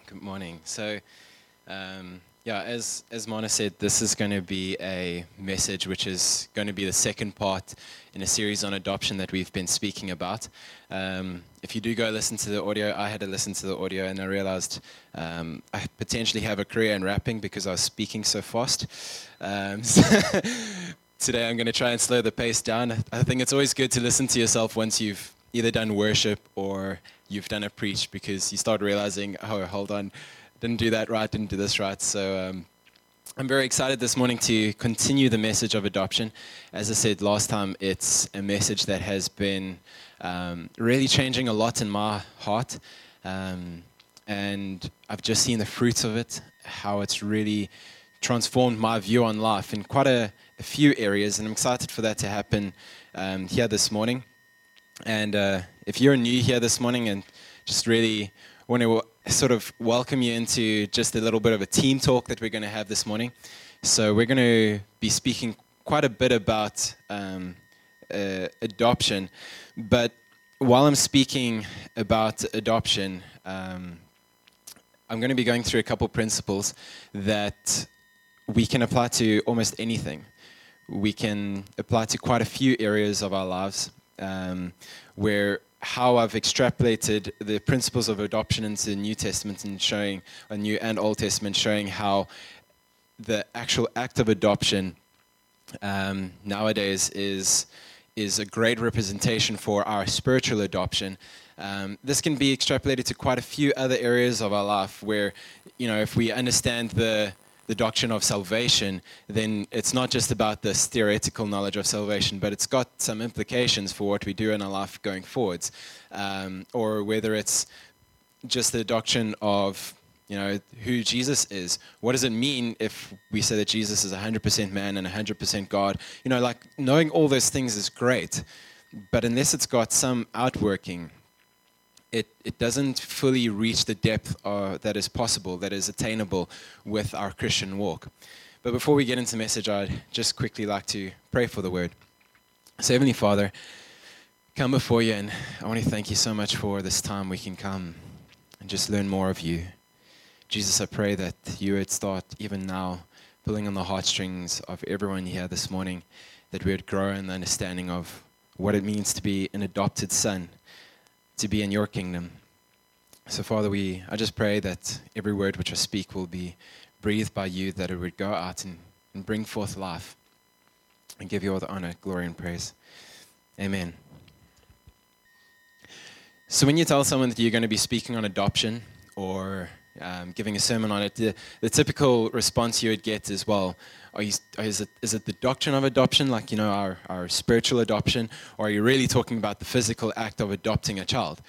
Good morning. As Mona said, this is going to be a message which is going to be the second part in a series on adoption that we've been speaking about. If you do go listen to the audio, I had to listen to the audio and I realized I potentially have a career in rapping because I was speaking so fast. Today I'm going to try and slow the pace down. I think it's always good to listen to yourself once you've either done worship or you've done a preach, because you start realizing, oh, hold on, didn't do that right, didn't do this right. So I'm very excited this morning to continue the message of adoption. As I said last time, it's a message that has been really changing a lot in my heart. And I've just seen the fruits of it, how it's really transformed my view on life in quite a few areas. And I'm excited for that to happen here this morning. And if you're new here this morning and just really want to sort of welcome you into just a little bit of a team talk that we're going to have this morning. So we're going to be speaking quite a bit about adoption. But while I'm speaking about adoption, I'm going to be going through a couple principles that we can apply to almost anything. We can apply to quite a few areas of our lives. Where how I've extrapolated the principles of adoption into the New Testament and showing a New and Old Testament, showing how the actual act of adoption nowadays is a great representation for our spiritual adoption. This can be extrapolated to quite a few other areas of our life where, if we understand the doctrine of salvation, then it's not just about this theoretical knowledge of salvation, but it's got some implications for what we do in our life going forwards. Or whether it's just the doctrine of, who Jesus is. What does it mean if we say that Jesus is 100% man and 100% God? Knowing all those things is great, but unless it's got some outworking, it doesn't fully reach the depth that is possible, that is attainable with our Christian walk. But before we get into the message, I'd just quickly like to pray for the word. So Heavenly Father, come before you, and I want to thank you so much for this time we can come and just learn more of you. Jesus, I pray that you would start even now pulling on the heartstrings of everyone here this morning, that we would grow in the understanding of what it means to be an adopted son, to be in your kingdom. So Father, I just pray that every word which I speak will be breathed by you, that it would go out and bring forth life, and give you all the honor, glory, and praise. Amen. So when you tell someone that you're going to be speaking on adoption or giving a sermon on it, the typical response you would get is, well, is it the doctrine of adoption, like, our spiritual adoption, or are you really talking about the physical act of adopting a child?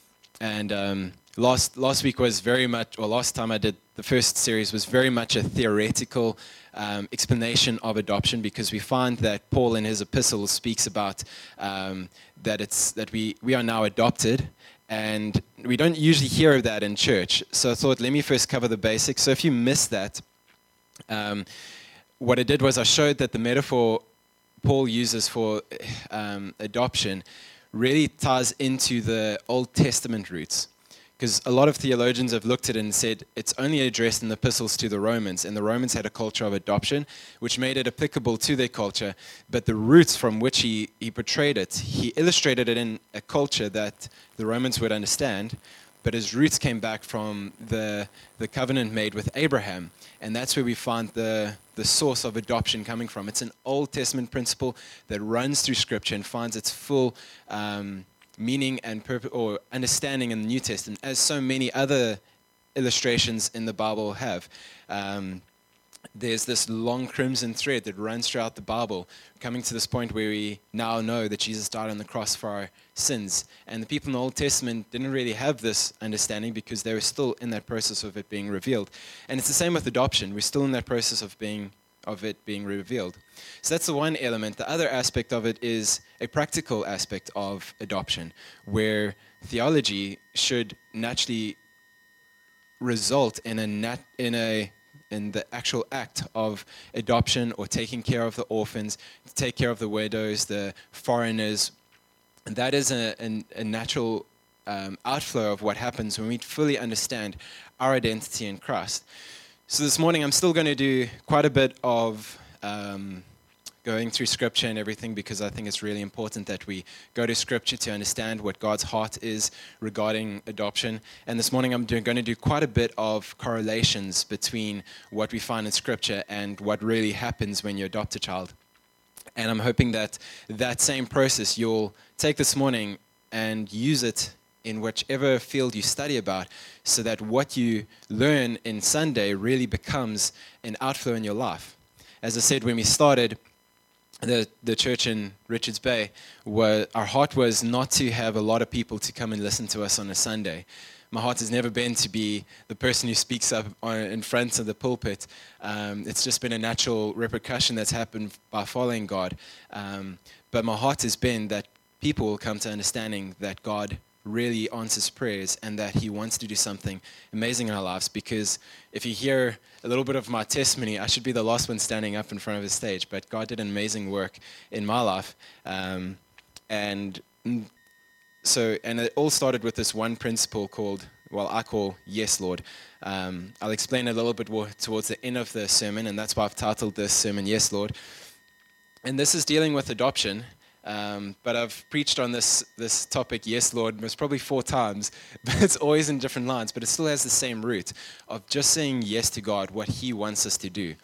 And last week was very much, or last time I did the first series was very much a theoretical explanation of adoption, because we find that Paul in his epistles speaks about that we are now adopted. And we don't usually hear of that in church. So I thought, let me first cover the basics. So if you missed that, what I did was I showed that the metaphor Paul uses for adoption really ties into the Old Testament roots. Because a lot of theologians have looked at it and said it's only addressed in the epistles to the Romans, and the Romans had a culture of adoption, which made it applicable to their culture. But the roots from which he portrayed it, he illustrated it in a culture that the Romans would understand, but his roots came back from the covenant made with Abraham. And that's where we find the source of adoption coming from. It's an Old Testament principle that runs through Scripture and finds its full meaning and purpose or understanding in the New Testament, as so many other illustrations in the Bible have. There's this long crimson thread that runs throughout the Bible, coming to this point where we now know that Jesus died on the cross for our sins. And the people in the Old Testament didn't really have this understanding because they were still in that process of it being revealed. And it's the same with adoption. We're still in that process of it being revealed. So that's the one element. The other aspect of it is a practical aspect of adoption, where theology should naturally result in the actual act of adoption, or taking care of the orphans, to take care of the widows, the foreigners. And that is a natural outflow of what happens when we fully understand our identity in Christ. So this morning, I'm still going to do quite a bit of going through Scripture and everything, because I think it's really important that we go to Scripture to understand what God's heart is regarding adoption. And this morning, I'm going to do quite a bit of correlations between what we find in Scripture and what really happens when you adopt a child. And I'm hoping that that same process you'll take this morning and use it in whichever field you study about, so that what you learn in Sunday really becomes an outflow in your life. As I said when we started, the church in Richards Bay, our heart was not to have a lot of people to come and listen to us on a Sunday. My heart has never been to be the person who speaks up in front of the pulpit. It's just been a natural repercussion that's happened by following God. But my heart has been that people will come to understanding that God really answers prayers and that He wants to do something amazing in our lives. Because if you hear a little bit of my testimony, I should be the last one standing up in front of the stage, but God did an amazing work in my life. And it all started with this one principle I call Yes, Lord. I'll explain a little bit more towards the end of the sermon, and that's why I've titled this sermon Yes, Lord. And this is dealing with adoption. But I've preached on this topic, Yes, Lord, most probably 4 times, but it's always in different lines, but it still has the same root of just saying yes to God, what He wants us to do.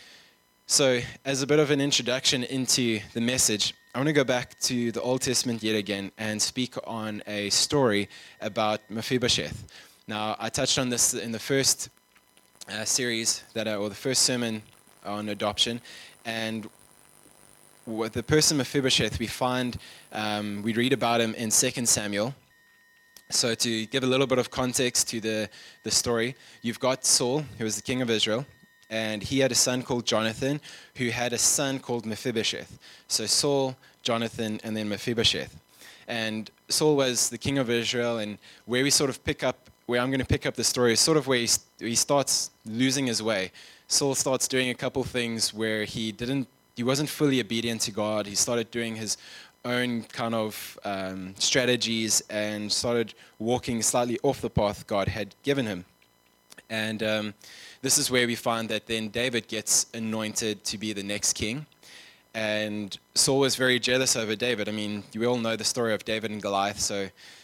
So as a bit of an introduction into the message, I want to go back to the Old Testament yet again and speak on a story about Mephibosheth. Now, I touched on this in the first series, or the first sermon on adoption, and with the person Mephibosheth, we read about him in 2 Samuel. So to give a little bit of context to the story, you've got Saul, who was the king of Israel, and he had a son called Jonathan, who had a son called Mephibosheth. So Saul, Jonathan, and then Mephibosheth. And Saul was the king of Israel, and where I'm going to pick up the story is sort of where he starts losing his way. Saul starts doing a couple things where he wasn't fully obedient to God. He started doing his own kind of strategies and started walking slightly off the path God had given him. And this is where we find that then David gets anointed to be the next king. And Saul was very jealous over David. I mean, we all know the story of David and Goliath. So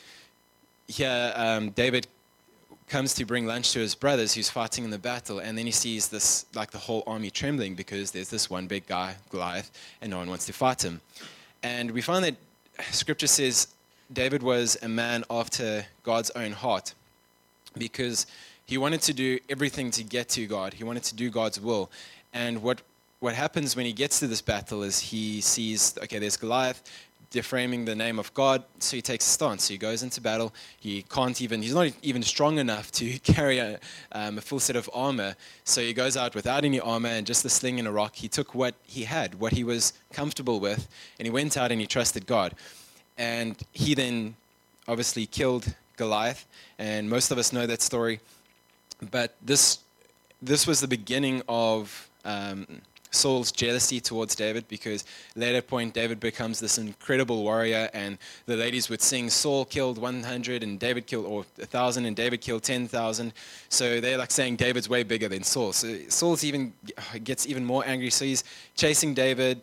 here, David comes to bring lunch to his brothers who's fighting in the battle, and then he sees this, like the whole army trembling because there's this one big guy, Goliath, and no one wants to fight him. And we find that Scripture says David was a man after God's own heart, because he wanted to do everything to get to God. He wanted to do God's will. And what happens when he gets to this battle is he sees, okay, there's Goliath defaming the name of God, so he takes a stance. So he goes into battle. He's not even strong enough to carry a full set of armor. So he goes out without any armor and just a sling and a rock. He took what he had, what he was comfortable with, and he went out and he trusted God. And he then obviously killed Goliath, and most of us know that story. But this was the beginning of Saul's jealousy towards David, because later point David becomes this incredible warrior, and the ladies would sing, Saul killed 100 and David killed, or 1,000 and David killed 10,000. So they're like saying David's way bigger than Saul. So Saul gets even more angry. So he's chasing David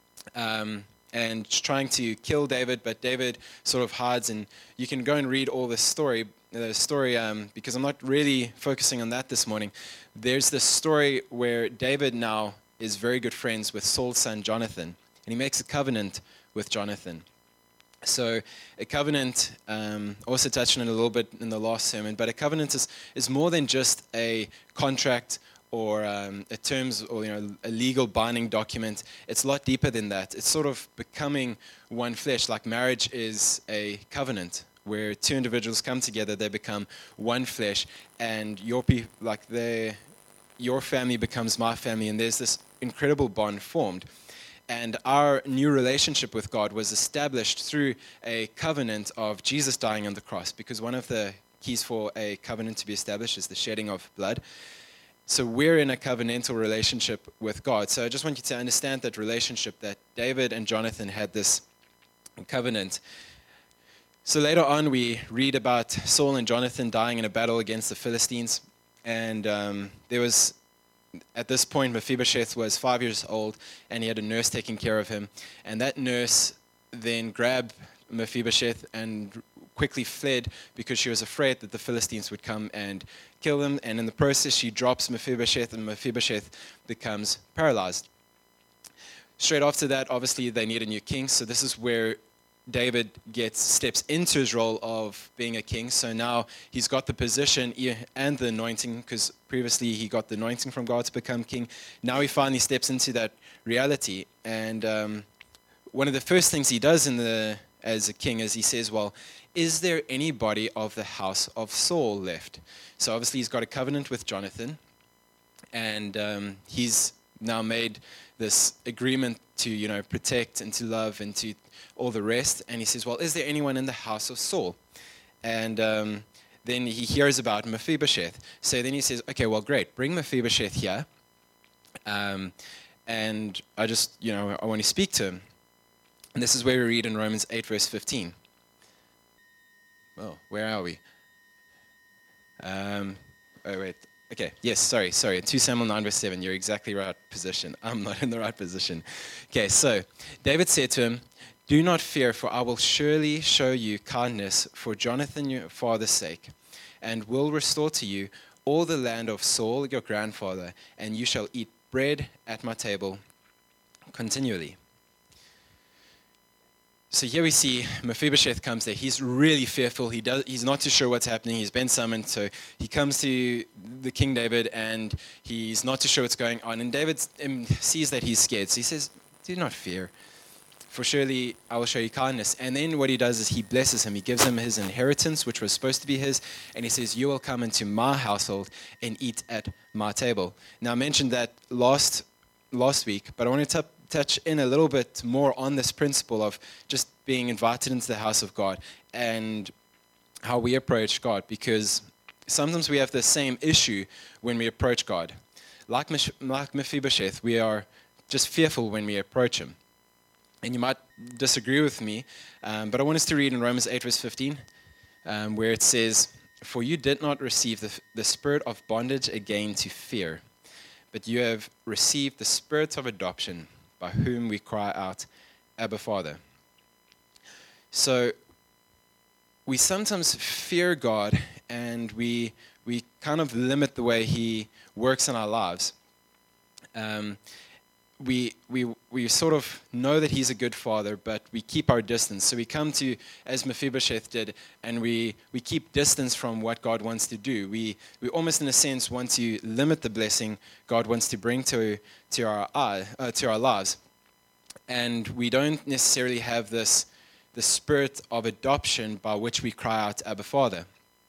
and trying to kill David, but David sort of hides. And you can go and read all this story. Because I'm not really focusing on that this morning. There's this story where David now is very good friends with Saul's son Jonathan, and he makes a covenant with Jonathan. So a covenant, also touched on it a little bit in the last sermon, but a covenant is more than just a contract or a terms, or a legal binding document. It's a lot deeper than that. It's sort of becoming one flesh. Like marriage is a covenant where 2 individuals come together, they become one flesh, and your family becomes my family, and there's this incredible bond formed. And our new relationship with God was established through a covenant of Jesus dying on the cross, because one of the keys for a covenant to be established is the shedding of blood. So we're in a covenantal relationship with God. So I just want you to understand that relationship, that David and Jonathan had this covenant. So later on, we read about Saul and Jonathan dying in a battle against the Philistines. And there was, at this point, Mephibosheth was 5 years old, and he had a nurse taking care of him. And that nurse then grabbed Mephibosheth and quickly fled because she was afraid that the Philistines would come and kill him. And in the process, she drops Mephibosheth, and Mephibosheth becomes paralyzed. Straight after that, obviously, they need a new king. So this is where David steps into his role of being a king. So now he's got the position and the anointing, because previously he got the anointing from God to become king. Now he finally steps into that reality. And one of the first things he does as a king is he says, well, is there anybody of the house of Saul left? So obviously he's got a covenant with Jonathan, and he's now made this agreement to, protect and to love and to all the rest. And he says, well, is there anyone in the house of Saul? And then he hears about Mephibosheth. So then he says, okay, well, great, bring Mephibosheth here. And I just, I want to speak to him. And this is where we read in Romans 8, verse 15. Well, where are we? Oh, wait. Okay, yes, sorry. 2 Samuel 9, verse 7. You're exactly right position. I'm not in the right position. Okay, so David said to him, do not fear, for I will surely show you kindness for Jonathan your father's sake, and will restore to you all the land of Saul your grandfather, and you shall eat bread at my table continually. So here we see Mephibosheth comes there. He's really fearful. He's not too sure what's happening. He's been summoned. So he comes to the King David, and he's not too sure what's going on. And David sees that he's scared. So he says, do not fear, for surely I will show you kindness. And then what he does is he blesses him. He gives him his inheritance, which was supposed to be his. And he says, you will come into my household and eat at my table. Now, I mentioned that last week, but I want to touch in a little bit more on this principle of just being invited into the house of God and how we approach God, because sometimes we have the same issue when we approach God. Like Mephibosheth, we are just fearful when we approach him. And you might disagree with me, but I want us to read in Romans 8, verse 15, where it says, for you did not receive the spirit of bondage again to fear, but you have received the spirit of adoption, by whom we cry out, Abba, Father. So we sometimes fear God, and we kind of limit the way he works in our lives. We sort of know that he's a good father, but we keep our distance. So we come to, as Mephibosheth did, and we keep distance from what God wants to do. We almost, in a sense, want to limit the blessing God wants to bring to our lives. And we don't necessarily have the spirit of adoption by which we cry out, Abba, Father.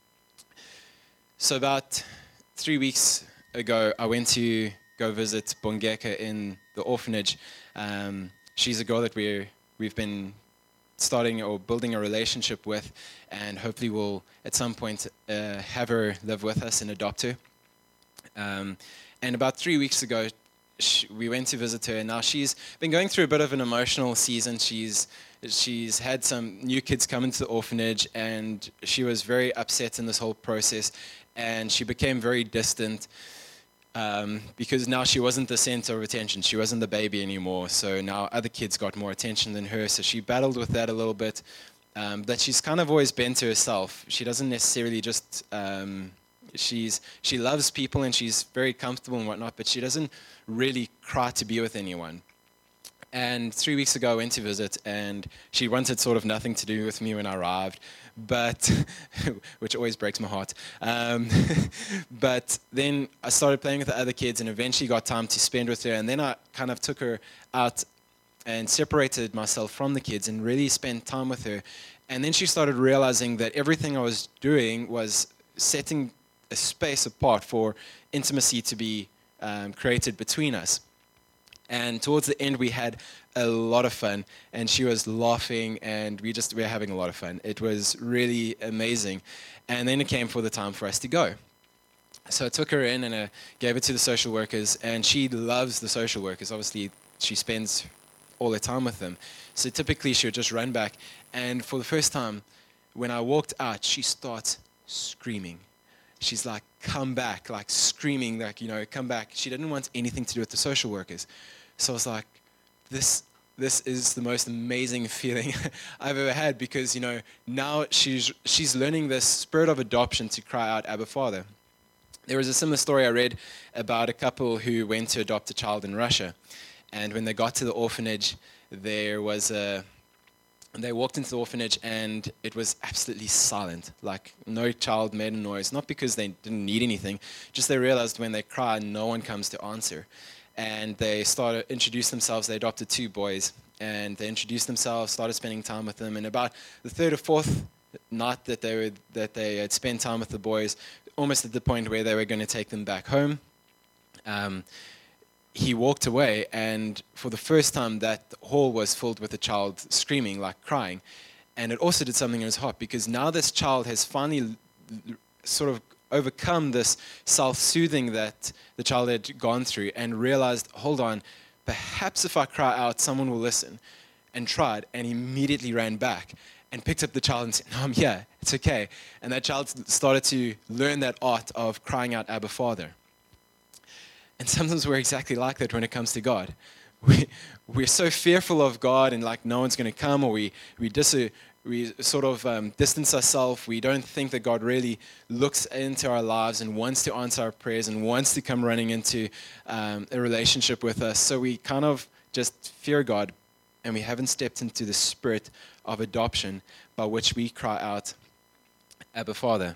So about 3 weeks ago, I went to go visit Bongeka in the orphanage. She's a girl that we've been starting or building a relationship with, and hopefully we'll at some point have her live with us and adopt her. And about 3 weeks ago, we went to visit her, and now she's been going through a bit of an emotional season. She's had some new kids come into the orphanage, and she was very upset in this whole process, and she became very distant because now she wasn't the center of attention. She wasn't the baby anymore, so now other kids got more attention than her, so she battled with that a little bit. But she's kind of always been to herself. She doesn't necessarily just... she loves people, and she's very comfortable and whatnot, but she doesn't really cry to be with anyone. And 3 weeks ago I went to visit, and she wanted sort of nothing to do with me when I arrived, but which always breaks my heart. But then I started playing with the other kids, and eventually got time to spend with her, and then I kind of took her out and separated myself from the kids and really spent time with her. And then she started realizing that everything I was doing was setting a space apart for intimacy to be created between us. And towards the end, we had a lot of fun, and she was laughing, and we were having a lot of fun. It was really amazing. And then it came for the time for us to go. So I took her in, and I gave her to the social workers, and she loves the social workers. Obviously, she spends all her time with them. So typically, she would just run back. And for the first time, when I walked out, she starts screaming. She's like, come back, like screaming, like, come back. She didn't want anything to do with the social workers. So I was like, this is the most amazing feeling I've ever had, because, now she's learning this spirit of adoption to cry out, Abba, Father. There was a similar story I read about a couple who went to adopt a child in Russia. And when they got to the orphanage, they walked into the orphanage and it was absolutely silent. Like, no child made a noise. Not because they didn't need anything, just they realized when they cry, no one comes to answer. And they started introduced themselves. They adopted 2 boys, and they introduced themselves, started spending time with them. And about the 3rd or 4th night that they had spent time with the boys, almost at the point where they were going to take them back home, he walked away, and for the first time that hall was filled with a child screaming, like crying. And it also did something in his heart, because now this child has finally sort of overcome this self-soothing that the child had gone through, and realized, hold on, perhaps if I cry out, someone will listen. And tried, and immediately ran back and picked up the child and said, no, I'm here, it's okay. And that child started to learn that art of crying out, Abba, Father. And sometimes we're exactly like that when it comes to God. We're so fearful of God, and like no one's going to come, or we sort of distance ourselves. We don't think that God really looks into our lives and wants to answer our prayers and wants to come running into a relationship with us. So we kind of just fear God, and we haven't stepped into the spirit of adoption by which we cry out, Abba, Father.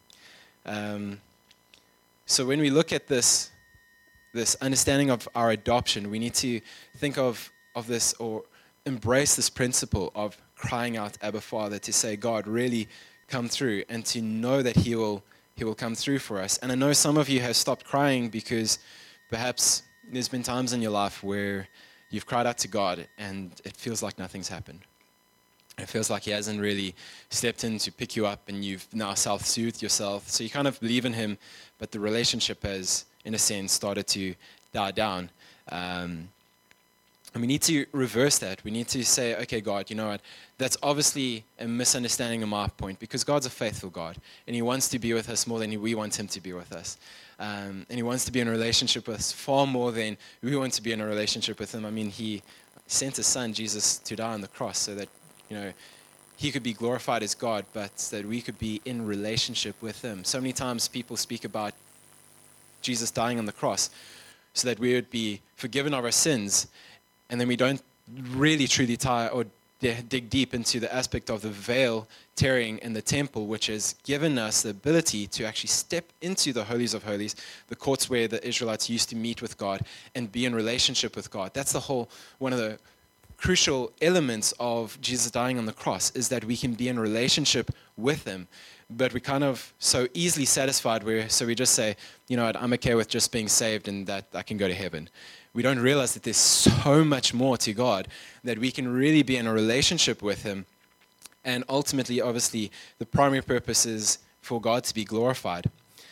So when we look at this understanding of our adoption, we need to think of this, or embrace this principle of crying out, Abba, Father, to say, God, really come through, and to know that He will come through for us. And I know some of you have stopped crying because perhaps there's been times in your life where you've cried out to God and it feels like nothing's happened. It feels like He hasn't really stepped in to pick you up, and you've now self-soothed yourself. So you kind of believe in Him, but the relationship has, in a sense, started to die down. And we need to reverse that. We need to say, okay, God, you know what? That's obviously a misunderstanding on my point, because God's a faithful God, and He wants to be with us more than we want Him to be with us. And He wants to be in a relationship with us far more than we want to be in a relationship with Him. I mean, He sent His Son, Jesus, to die on the cross so that, He could be glorified as God, but that we could be in relationship with Him. So many times people speak about Jesus dying on the cross so that we would be forgiven of our sins, and then we don't really truly tie or dig deep into the aspect of the veil tearing in the temple, which has given us the ability to actually step into the holies of holies, the courts where the Israelites used to meet with God and be in relationship with God. That's one of the crucial elements of Jesus dying on the cross, is that we can be in relationship with Him. But we're kind of so easily satisfied, so we just say, you know what, I'm okay with just being saved and that I can go to heaven. We don't realize that there's so much more to God, that we can really be in a relationship with Him. And ultimately, obviously, the primary purpose is for God to be glorified.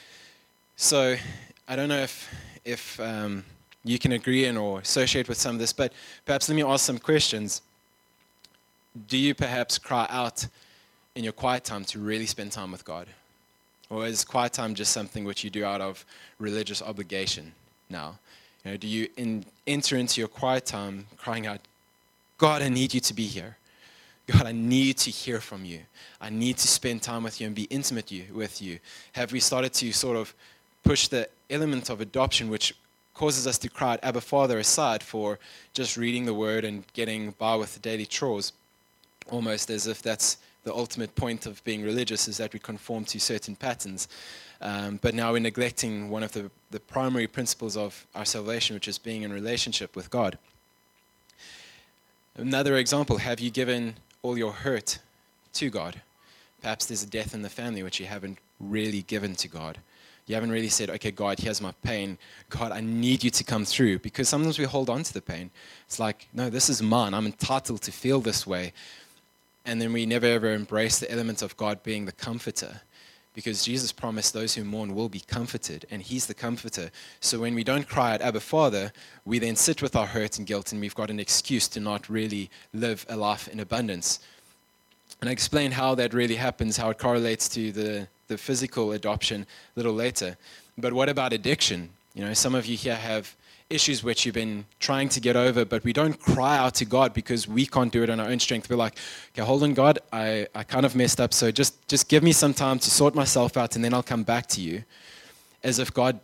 So I don't know if you can agree or associate with some of this, but perhaps let me ask some questions. Do you perhaps cry out in your quiet time to really spend time with God? Or is quiet time just something which you do out of religious obligation now? Do you enter into your quiet time crying out, God, I need you to be here. God, I need to hear from you. I need to spend time with you and be intimate with you. Have we started to sort of push the element of adoption, which causes us to cry out, Abba, Father, aside for just reading the Word and getting by with the daily chores, almost as if that's the ultimate point of being religious, is that we conform to certain patterns. But now we're neglecting one of the primary principles of our salvation, which is being in relationship with God. Another example, have you given all your hurt to God? Perhaps there's a death in the family which you haven't really given to God. You haven't really said, okay, God, here's my pain. God, I need you to come through. Because sometimes we hold on to the pain. It's like, no, this is mine. I'm entitled to feel this way. And then we never ever embrace the element of God being the comforter. Because Jesus promised those who mourn will be comforted, and He's the comforter. So when we don't cry out, Abba, Father, we then sit with our hurt and guilt, and we've got an excuse to not really live a life in abundance. And I explain how that really happens, how it correlates to the physical adoption a little later. But what about addiction? Some of you here have issues which you've been trying to get over, but we don't cry out to God because we can't do it on our own strength. We're like, okay, hold on, God, I kind of messed up, so just give me some time to sort myself out, and then I'll come back to you. As if God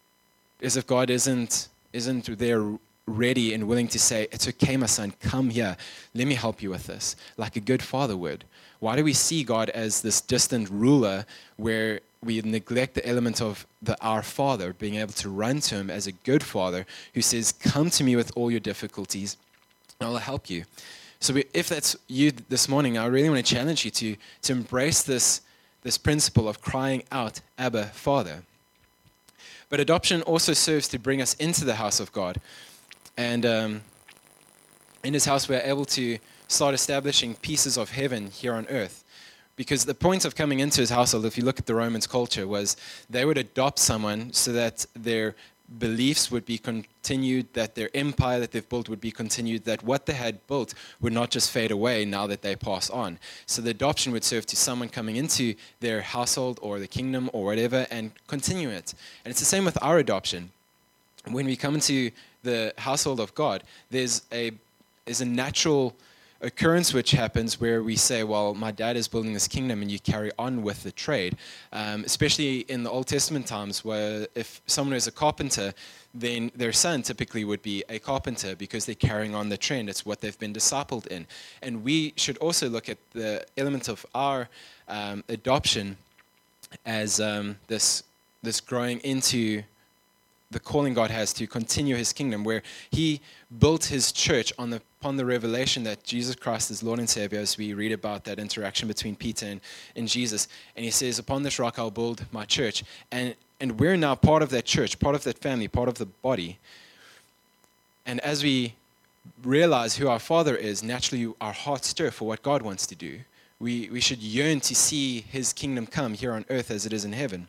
isn't there ready and willing to say, it's okay, my son, come here, let me help you with this, like a good father would. Why do we see God as this distant ruler where we neglect the element of our Father, being able to run to him as a good father who says, come to me with all your difficulties, and I'll help you. So if that's you this morning, I really want to challenge you to embrace this principle of crying out, Abba, Father. But adoption also serves to bring us into the house of God. And in his house, we're able to start establishing pieces of heaven here on earth. Because the point of coming into his household, if you look at the Romans culture, was they would adopt someone so that their beliefs would be continued, that their empire that they've built would be continued, that what they had built would not just fade away now that they pass on. So the adoption would serve to someone coming into their household or the kingdom or whatever and continue it. And it's the same with our adoption. When we come into the household of God, there's a natural occurrence which happens where we say, well, my dad is building this kingdom, and you carry on with the trade. Especially in the Old Testament times, where if someone is a carpenter, then their son typically would be a carpenter because they're carrying on the trend. It's what they've been discipled in. And we should also look at the element of our adoption as this growing into the calling God has to continue his kingdom, where he built his church upon the revelation that Jesus Christ is Lord and Savior, as we read about that interaction between Peter and Jesus. And he says, upon this rock I'll build my church. And we're now part of that church, part of that family, part of the body. And as we realize who our Father is, naturally our hearts stir for what God wants to do. We should yearn to see his kingdom come here on earth as it is in heaven.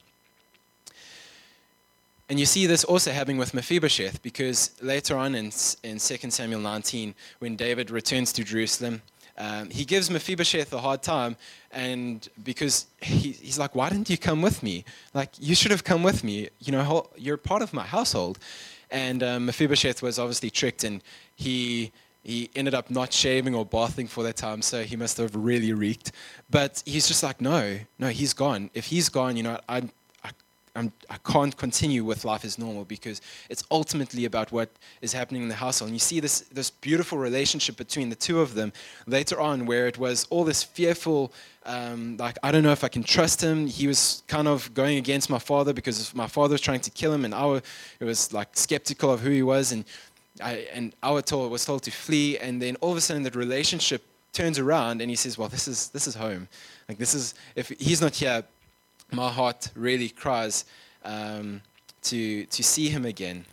And you see this also happening with Mephibosheth, because later on in 2 Samuel 19, when David returns to Jerusalem, he gives Mephibosheth a hard time, and because he's like, why didn't you come with me? Like, you should have come with me. You're part of my household. And Mephibosheth was obviously tricked, and he ended up not shaving or bathing for that time, so he must have really reeked. But he's just like, no, he's gone. If he's gone, I can't continue with life as normal, because it's ultimately about what is happening in the household. And you see this beautiful relationship between the two of them later on, where it was all this fearful, like, I don't know if I can trust him. He was kind of going against my father because my father was trying to kill him, and it was like skeptical of who he was, and our was told to flee. And then all of a sudden the relationship turns around, and he says, well, this is home. Like, if he's not here, my heart really cries to see him again.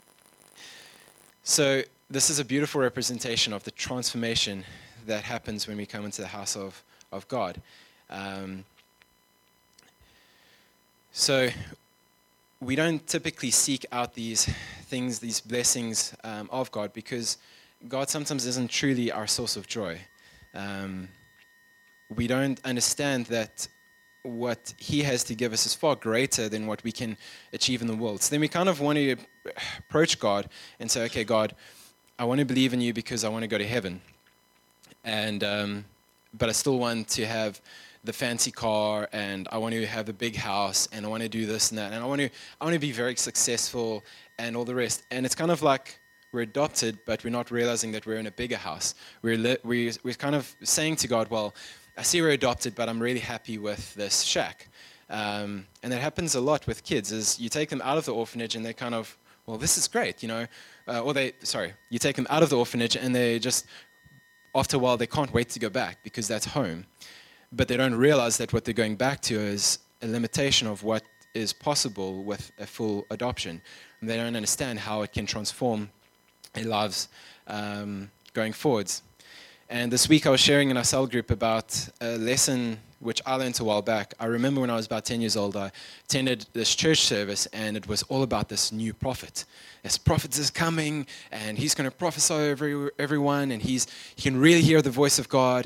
So this is a beautiful representation of the transformation that happens when we come into the house of God. So we don't typically seek out these things, these blessings of God, because God sometimes isn't truly our source of joy. We don't understand that what he has to give us is far greater than what we can achieve in the world. So then we kind of want to approach God and say, okay, God, I want to believe in you because I want to go to heaven. And but I still want to have the fancy car, and I want to have the big house, and I want to do this and that, and I want to be very successful and all the rest. And it's kind of like we're adopted, but we're not realizing that we're in a bigger house. We're kind of saying to God, well, I see we're adopted, but I'm really happy with this shack. And that happens a lot with kids, is you take them out of the orphanage and they kind of, well, this is great, you take them out of the orphanage and they just, after a while, they can't wait to go back because that's home. But they don't realize that what they're going back to is a limitation of what is possible with a full adoption. And they don't understand how it can transform their lives going forwards. And this week I was sharing in our cell group about a lesson which I learned a while back. I remember when I was about 10 years old, I attended this church service, and it was all about this new prophet. This prophet is coming, and he's going to prophesy over everyone, and he can really hear the voice of God.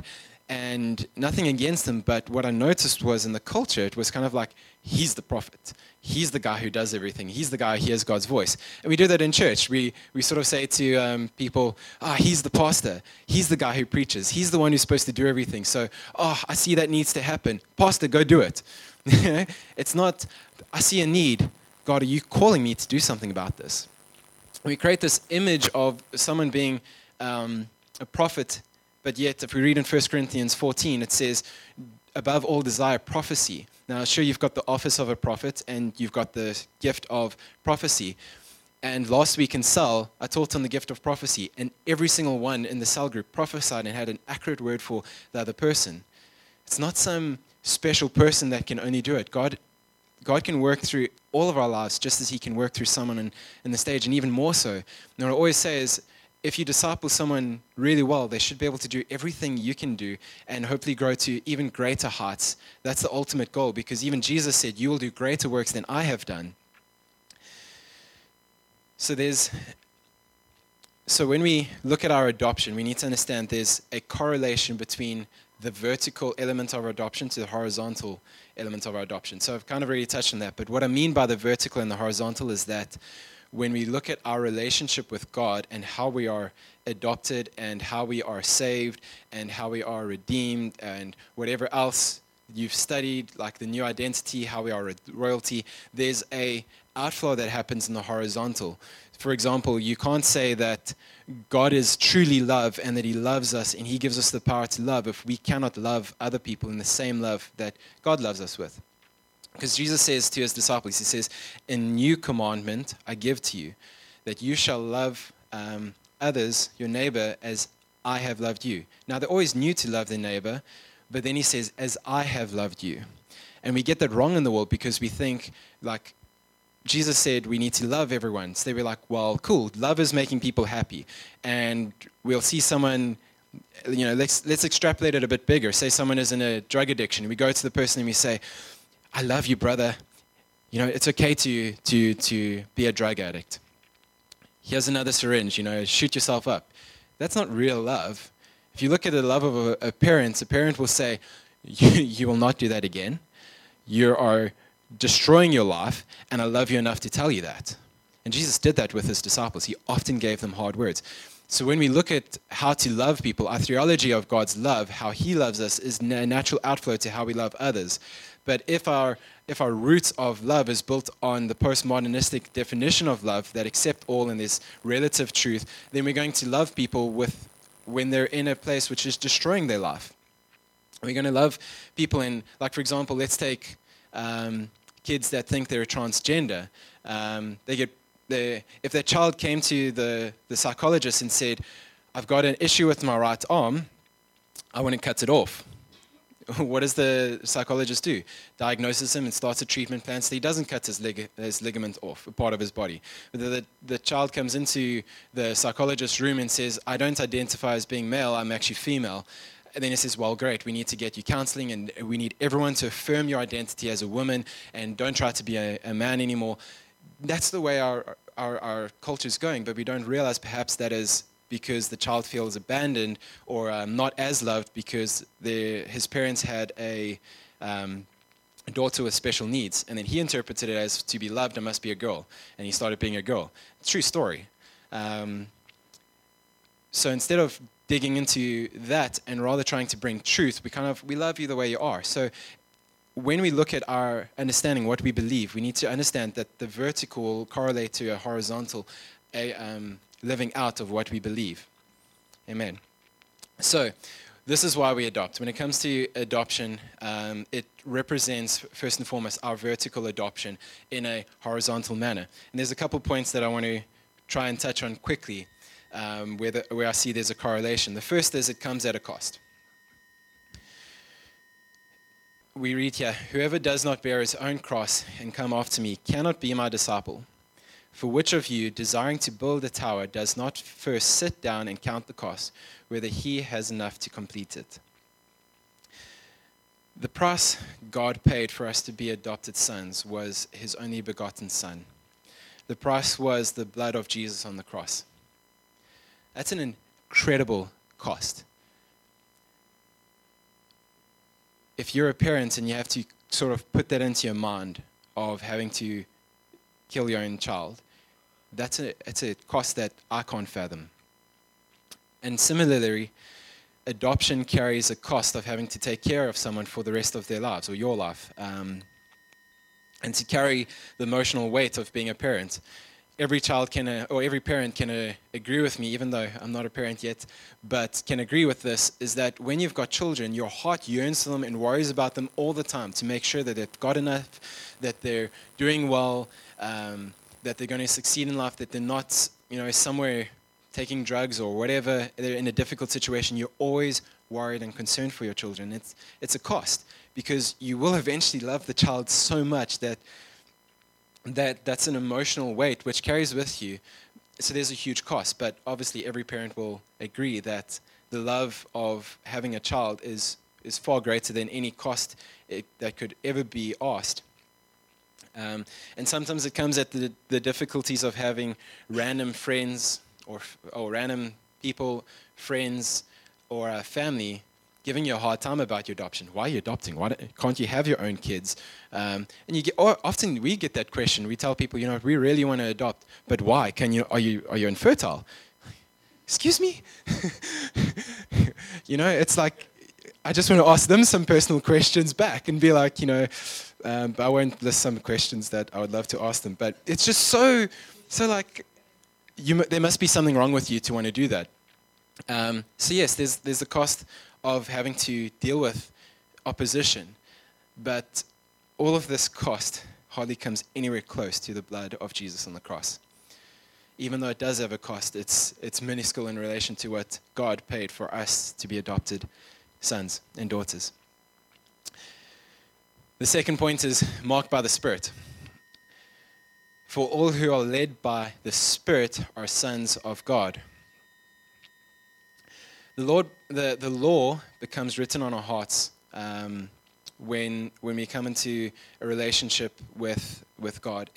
And nothing against him, but what I noticed was in the culture, it was kind of like, he's the prophet. He's the guy who does everything. He's the guy who hears God's voice. And we do that in church. We sort of say to people, he's the pastor. He's the guy who preaches. He's the one who's supposed to do everything. So, I see that needs to happen. Pastor, go do it. It's not, I see a need. God, are you calling me to do something about this? We create this image of someone being a prophet. But yet, if we read in 1 Corinthians 14, it says, above all desire prophecy. Now, sure, you've got the office of a prophet, and you've got the gift of prophecy. And last week in cell, I taught on the gift of prophecy, and every single one in the cell group prophesied and had an accurate word for the other person. It's not some special person that can only do it. God can work through all of our lives just as he can work through someone in the stage, and even more so. And what I always say is, if you disciple someone really well, they should be able to do everything you can do and hopefully grow to even greater heights. That's the ultimate goal, because even Jesus said, you will do greater works than I have done. So when we look at our adoption, we need to understand there's a correlation between the vertical element of our adoption to the horizontal element of our adoption. So I've kind of already touched on that, but what I mean by the vertical and the horizontal is that when we look at our relationship with God and how we are adopted and how we are saved and how we are redeemed and whatever else you've studied, like the new identity, how we are royalty, there's a outflow that happens in the horizontal. For example, you can't say that God is truly love and that he loves us and he gives us the power to love if we cannot love other people in the same love that God loves us with. Because Jesus says to his disciples, he says, a new commandment I give to you, that you shall love others, your neighbor, as I have loved you. Now, they're always new to love their neighbor, but then he says, as I have loved you. And we get that wrong in the world because we think, like, Jesus said we need to love everyone. So they were like, well, cool, love is making people happy. And we'll see someone, let's extrapolate it a bit bigger. Say someone is in a drug addiction. We go to the person and we say, I love you, brother. It's okay to be a drug addict. Here's another syringe, shoot yourself up. That's not real love. If you look at the love of a parent will say, you will not do that again. You are destroying your life, and I love you enough to tell you that. And Jesus did that with his disciples. He often gave them hard words. So when we look at how to love people, our theology of God's love, how he loves us, is a natural outflow to how we love others. But if our roots of love is built on the postmodernistic definition of love that accept all in this relative truth, then we're going to love people when they're in a place which is destroying their life. We're going to love people in, like, for example, let's take kids that think they're transgender. If their child came to the psychologist and said, I've got an issue with my right arm, I want to cut it off. What does the psychologist do? Diagnoses him and starts a treatment plan so he doesn't cut his ligament off, a part of his body. But the child comes into the psychologist's room and says, I don't identify as being male, I'm actually female. And then he says, well, great, we need to get you counseling and we need everyone to affirm your identity as a woman and don't try to be a man anymore. That's the way our culture is going, but we don't realize perhaps that is because the child feels abandoned or not as loved because his parents had a daughter with special needs, and then he interpreted it as to be loved, I must be a girl, and he started being a girl. True story. So instead of digging into that and rather trying to bring truth, we love you the way you are. So when we look at our understanding what we believe, we need to understand that the vertical will correlate to a horizontal living out of what we believe. Amen. So this is why we adopt. When it comes to adoption, it represents, first and foremost, our vertical adoption in a horizontal manner. And there's a couple points that I want to try and touch on quickly where I see there's a correlation. The first is it comes at a cost. We read here, whoever does not bear his own cross and come after me cannot be my disciple. For which of you, desiring to build a tower, does not first sit down and count the cost, whether he has enough to complete it? The price God paid for us to be adopted sons was his only begotten Son. The price was the blood of Jesus on the cross. That's an incredible cost. if you're a parent and you have to sort of put that into your mind of having to kill your own child, it's a cost that I can't fathom. And similarly, adoption carries a cost of having to take care of someone for the rest of their lives, or your life, and to carry the emotional weight of being a parent. Every child can, or every parent can agree with me, even though I'm not a parent yet, but can agree with this, is that when you've got children, your heart yearns for them and worries about them all the time to make sure that they've got enough, that they're doing well, that they're going to succeed in life, that they're not, somewhere taking drugs or whatever, they're in a difficult situation. You're always worried and concerned for your children. It's a cost, because you will eventually love the child so much that's an emotional weight which carries with you. So there's a huge cost, but obviously every parent will agree that the love of having a child is far greater than any cost that could ever be asked. And sometimes it comes at the difficulties of having random friends or random people, friends, or family giving you a hard time about your adoption. Why are you adopting? Why can't you have your own kids? And often we get that question. We tell people, we really want to adopt, but why? Are you infertile? Excuse me? It's like, I just want to ask them some personal questions back and be like, but I won't list some questions that I would love to ask them. But it's just so like, there must be something wrong with you to want to do that. So yes, there's the cost of having to deal with opposition, but all of this cost hardly comes anywhere close to the blood of Jesus on the cross. Even though it does have a cost, it's minuscule in relation to what God paid for us to be adopted sons and daughters. The second point is marked by the Spirit. For all who are led by the Spirit are sons of God. The law becomes written on our hearts when we come into a relationship with God.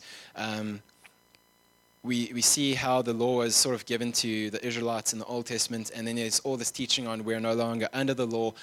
We see how the law is sort of given to the Israelites in the Old Testament, and then there's all this teaching on we're no longer under the law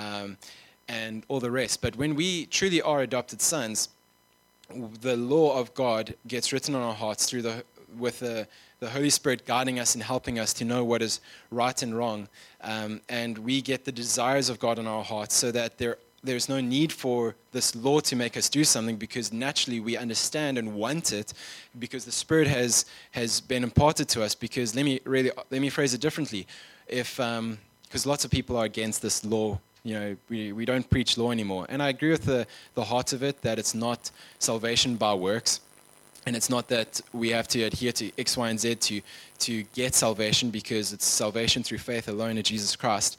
and all the rest. But when we truly are adopted sons, the law of God gets written on our hearts with the Holy Spirit guiding us and helping us to know what is right and wrong. And we get the desires of God in our hearts, so that there's no need for this law to make us do something, because naturally we understand and want it, because the Spirit has been imparted to us. Because let me phrase it differently. Because lots of people are against this law. We don't preach law anymore. And I agree with the heart of it, that it's not salvation by works. And it's not that we have to adhere to X, Y, and Z to get salvation, because it's salvation through faith alone in Jesus Christ.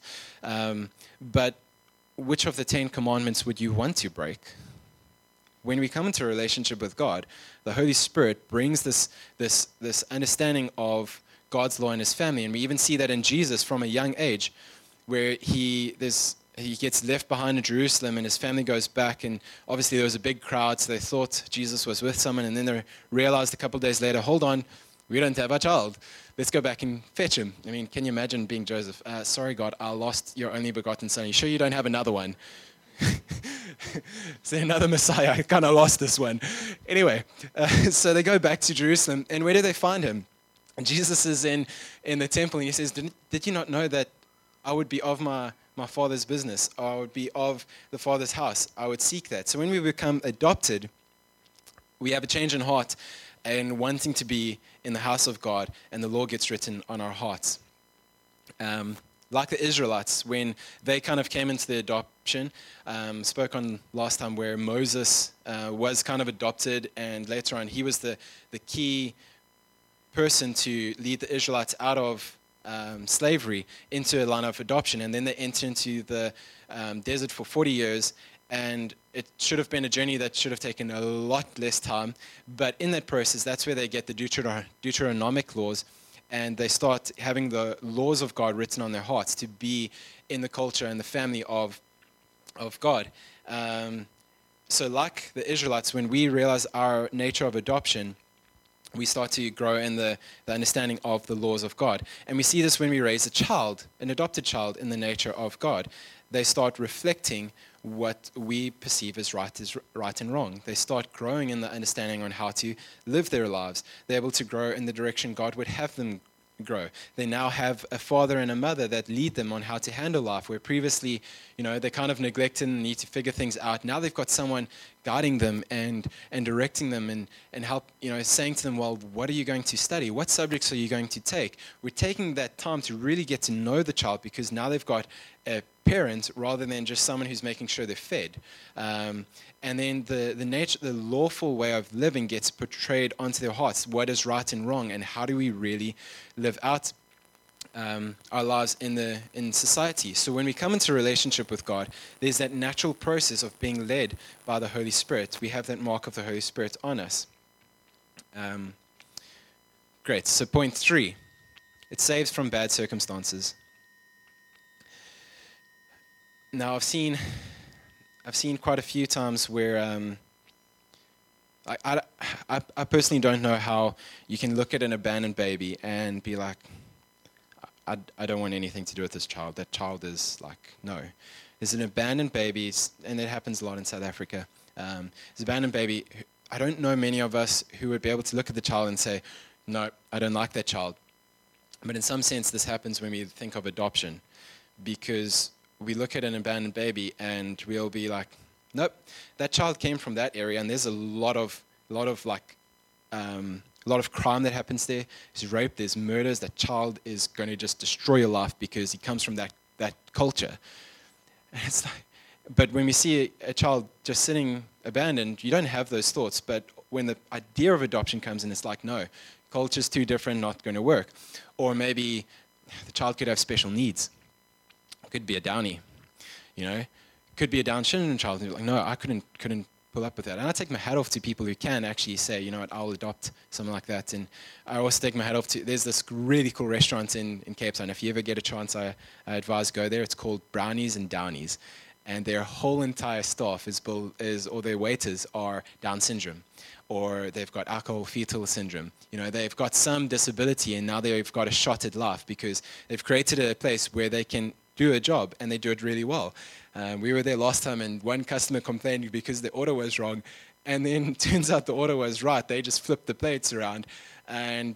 But which of the 10 commandments would you want to break? When we come into a relationship with God, the Holy Spirit brings this understanding of God's law and His family. And we even see that in Jesus from a young age, where he gets left behind in Jerusalem and his family goes back, and obviously there was a big crowd, so they thought Jesus was with someone, and then they realized a couple of days later, hold on, we don't have our child. Let's go back and fetch him. I mean, can you imagine being Joseph? Sorry, God, I lost your only begotten son. Are you sure you don't have another one? Is there another Messiah? I kind of lost this one. Anyway, so they go back to Jerusalem, and where do they find him? And Jesus is in the temple, and he says, did you not know that I would be of my Father's business? I would be of the Father's house. I would seek that. So when we become adopted, we have a change in heart and wanting to be in the house of God, and the law gets written on our hearts. Like the Israelites, when they kind of came into the adoption, spoke on last time where Moses was kind of adopted, and later on he was the key person to lead the Israelites out of slavery into a line of adoption. And then they enter into the desert for 40 years, and it should have been a journey that should have taken a lot less time. But in that process, that's where they get the Deuteronomic laws, and they start having the laws of God written on their hearts to be in the culture and the family of God. So like the Israelites, when we realize our nature of adoption, we start to grow in the understanding of the laws of God. And we see this when we raise a child, an adopted child, in the nature of God. They start reflecting what we perceive as right and wrong. They start growing in the understanding on how to live their lives. They're able to grow in the direction God would have them grow. They now have a father and a mother that lead them on how to handle life, where previously, they kind of neglected and need to figure things out. Now they've got someone guiding them and directing them and help, saying to them, well, what are you going to study? What subjects are you going to take? We're taking that time to really get to know the child, because now they've got a parent rather than just someone who's making sure they're fed. And then the lawful way of living gets portrayed onto their hearts. What is right and wrong, and how do we really live out our lives in society? So when we come into a relationship with God, there's that natural process of being led by the Holy Spirit. We have that mark of the Holy Spirit on us. Great. So point 3, it saves from bad circumstances. Now I've seen quite a few times where I personally don't know how you can look at an abandoned baby and be like, I don't want anything to do with this child. That child is like, no. There's an abandoned baby, and it happens a lot in South Africa. There's an abandoned baby. I don't know many of us who would be able to look at the child and say, no, I don't like that child. But in some sense, this happens when we think of adoption, because we look at an abandoned baby and we'll be like, nope, that child came from that area, and there's a lot of crime that happens there. There's rape, there's murders. That child is going to just destroy your life because he comes from that culture. And it's like, but when we see a child just sitting abandoned, you don't have those thoughts. But when the idea of adoption comes in, it's like, no, culture's too different, not going to work. Or maybe the child could have special needs. Could be a Downy, could be a Down syndrome child. And you're like, no, I couldn't pull up with that. And I take my hat off to people who can actually say, you know what, I'll adopt something like that. And I also take my hat off to, there's this really cool restaurant in Cape Town. If you ever get a chance, I advise go there. It's called Brownies and Downies. And their whole entire staff or their waiters are Down syndrome, or they've got alcohol fetal syndrome. They've got some disability, and now they've got a shot at life because they've created a place where they can do a job, and they do it really well. We were there last time, and one customer complained because the order was wrong, and then turns out the order was right. They just flipped the plates around, and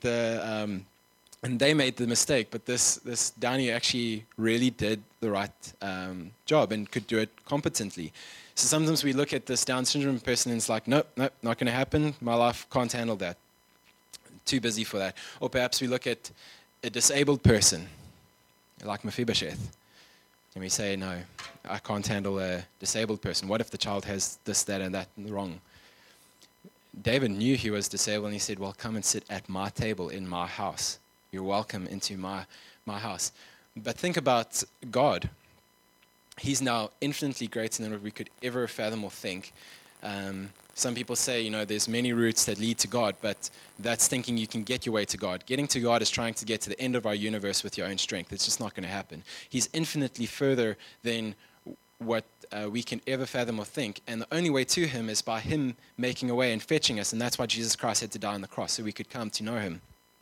they made the mistake. But this Downy actually really did the right job and could do it competently. So sometimes we look at this Down syndrome person, and it's like, nope, not going to happen. My life can't handle that. Too busy for that. Or perhaps we look at a disabled person, like Mephibosheth. And we say, no, I can't handle a disabled person. What if the child has this, that, and that wrong? David knew he was disabled, and he said, well, come and sit at my table in my house. You're welcome into my house. But think about God. He's now infinitely greater than what we could ever fathom or think. Some people say, there's many routes that lead to God, but that's thinking you can get your way to God. Getting to God is trying to get to the end of our universe with your own strength. It's just not going to happen. He's infinitely further than what we can ever fathom or think, and the only way to him is by him making a way and fetching us, and that's why Jesus Christ had to die on the cross, so we could come to know him.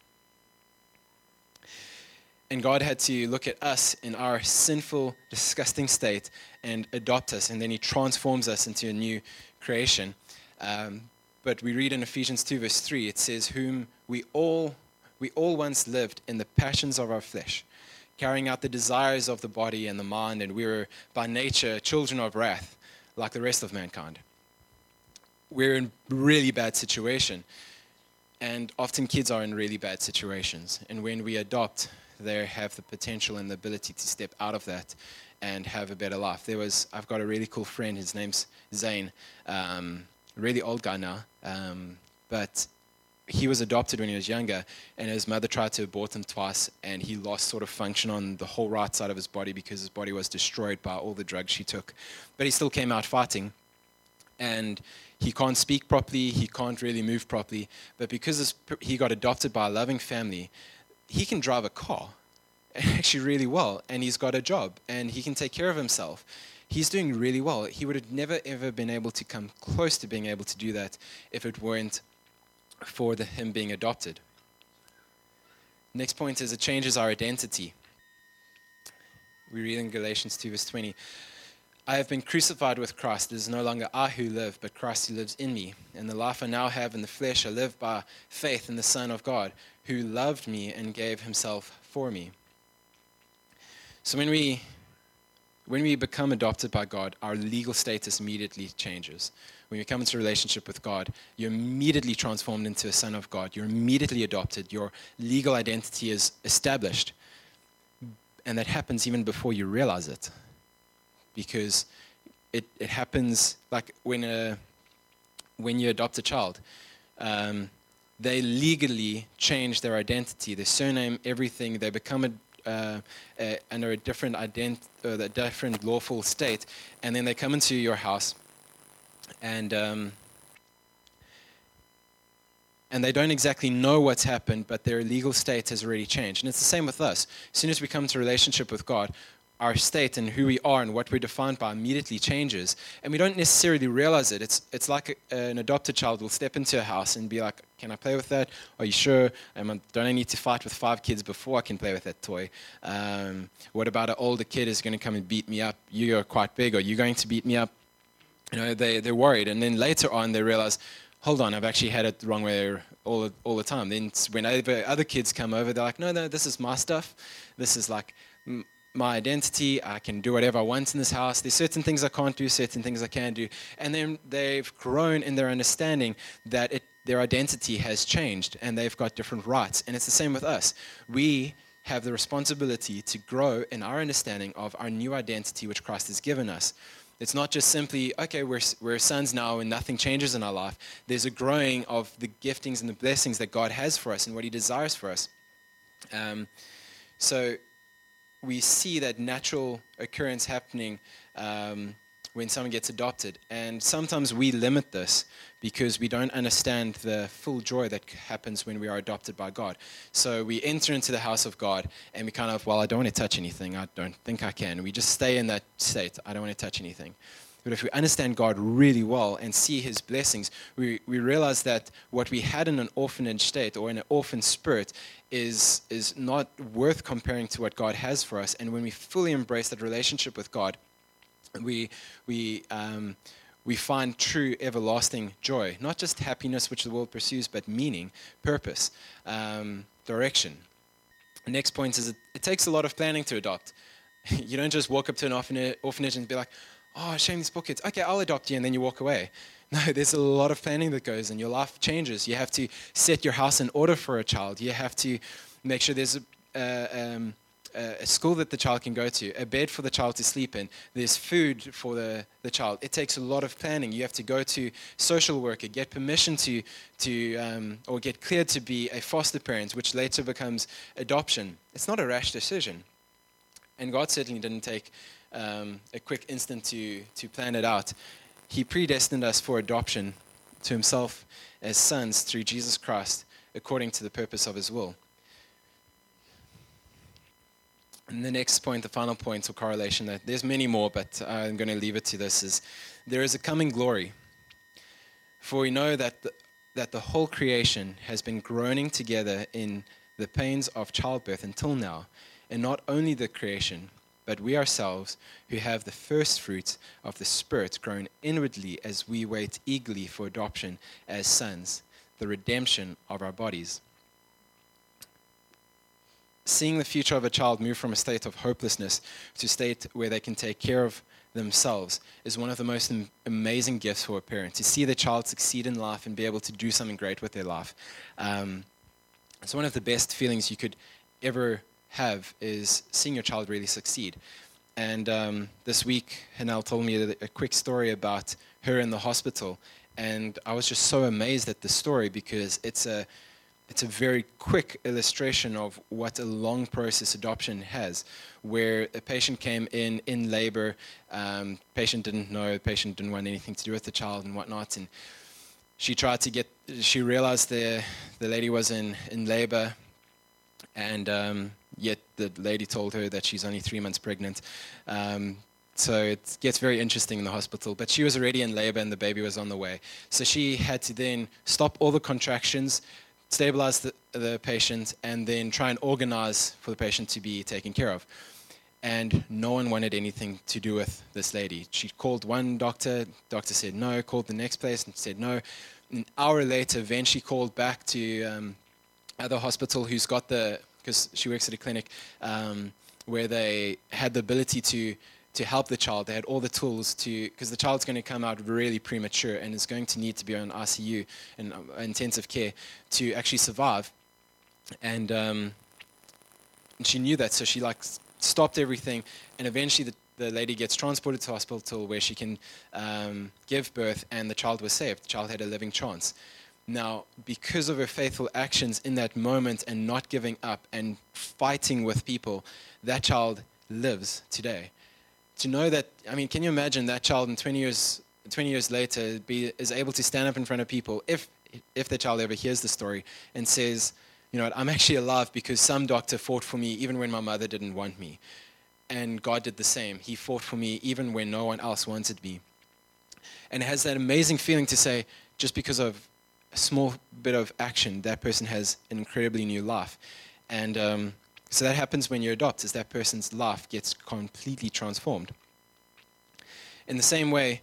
And God had to look at us in our sinful, disgusting state and adopt us, and then he transforms us into a new creation. But we read in Ephesians 2 verse 3, it says, whom we all once lived in the passions of our flesh, carrying out the desires of the body and the mind, and we were by nature children of wrath, like the rest of mankind. We're in really bad situation, and often kids are in really bad situations. And when we adopt, they have the potential and the ability to step out of that and have a better life. I've got a really cool friend, his name's Zane, really old guy now, but he was adopted when he was younger, and his mother tried to abort him twice, and he lost sort of function on the whole right side of his body because his body was destroyed by all the drugs she took. But he still came out fighting, and he can't speak properly, he can't really move properly, but because he got adopted by a loving family, he can drive a car actually really well, and he's got a job, and he can take care of himself. He's doing really well. He would have never, ever been able to come close to being able to do that if it weren't for him being adopted. Next point is it changes our identity. We read in Galatians 2 verse 20. I have been crucified with Christ. It is no longer I who live, but Christ who lives in me. And the life I now have in the flesh, I live by faith in the Son of God, who loved me and gave himself for me. So when we become adopted by God, our legal status immediately changes. When you come into a relationship with God, you're immediately transformed into a son of God. You're immediately adopted. Your legal identity is established. And that happens even before you realize it. Because it happens like when you adopt a child. They legally change their identity, their surname, everything. They become under a different a different lawful state, and then they come into your house, and they don't exactly know what's happened, but their legal state has already changed. And it's the same with us. As soon as we come into a relationship with God, our state and who we are and what we're defined by immediately changes, and we don't necessarily realize it. It's like an adopted child will step into a house and be like, "Can I play with that? Are you sure? Don't I need to fight with 5 kids before I can play with that toy? What about an older kid is going to come and beat me up? You are quite big. Are you going to beat me up?" They're worried, and then later on they realize, hold on, I've actually had it the wrong way all the time. Then whenever other kids come over, they're like, no, this is my stuff. This is like my identity. I can do whatever I want in this house. There's certain things I can't do, certain things I can do. And then they've grown in their understanding that their identity has changed and they've got different rights. And it's the same with us. We have the responsibility to grow in our understanding of our new identity which Christ has given us. It's not just simply, okay, we're sons now and nothing changes in our life. There's a growing of the giftings and the blessings that God has for us and what he desires for us. So we see that natural occurrence happening when someone gets adopted. And sometimes we limit this because we don't understand the full joy that happens when we are adopted by God. So we enter into the house of God and we kind of, well, I don't want to touch anything. I don't think I can. We just stay in that state. I don't want to touch anything. But if we understand God really well and see his blessings, we realize that what we had in an orphanage state or in an orphan spirit is not worth comparing to what God has for us. And when we fully embrace that relationship with God, we find true everlasting joy, not just happiness which the world pursues, but meaning, purpose, direction. The next point is it takes a lot of planning to adopt. You don't just walk up to an orphanage and be like, "Oh, shame these poor kids. Okay, I'll adopt you," and then you walk away. No, there's a lot of planning that goes, and your life changes. You have to set your house in order for a child. You have to make sure there's a school that the child can go to, a bed for the child to sleep in, there's food for the child. It takes a lot of planning. You have to go to social worker, get permission or get cleared to be a foster parent, which later becomes adoption. It's not a rash decision. And God certainly didn't take a quick instant to plan it out. He predestined us for adoption to himself as sons through Jesus Christ, according to the purpose of his will. And the next point, the final point or correlation, that there's many more, but I'm going to leave it to this, is there is a coming glory. For we know that the whole creation has been groaning together in the pains of childbirth until now, and not only the creation, but we ourselves who have the first fruits of the Spirit groan inwardly as we wait eagerly for adoption as sons, the redemption of our bodies. Seeing the future of a child move from a state of hopelessness to a state where they can take care of themselves is one of the most amazing gifts for a parent, to see the child succeed in life and be able to do something great with their life. It's one of the best feelings you could ever have, is seeing your child really succeed. And this week, Hanel told me a quick story about her in the hospital, and I was just so amazed at the story because it's a very quick illustration of what a long process adoption has, where a patient came in labor, patient didn't know, the patient didn't want anything to do with the child and whatnot, and she realized the lady was in labor, and yet the lady told her that she's only 3 months pregnant. So it gets very interesting in the hospital. But she was already in labor and the baby was on the way. So she had to then stop all the contractions, stabilize the patient, and then try and organize for the patient to be taken care of. and no one wanted anything to do with this lady. She called one doctor said no, called the next place and said no. An hour later, then she called back to other hospital who's got because she works at a clinic where they had the ability to help the child. They had all the tools because the child's going to come out really premature and is going to need to be on ICU and intensive care to actually survive. And she knew that, so she stopped everything, and eventually the lady gets transported to hospital where she can give birth, and the child was saved. The child had a living chance. Now, because of her faithful actions in that moment and not giving up and fighting with people, that child lives today. To know that, can you imagine that child in 20 years later is able to stand up in front of people, if the child ever hears the story, and says, you know what, I'm actually alive because some doctor fought for me even when my mother didn't want me. And God did the same. He fought for me even when no one else wanted me. And it has that amazing feeling to say, just because of a small bit of action, that person has an incredibly new life. And so that happens when you adopt, is that person's life gets completely transformed. In the same way,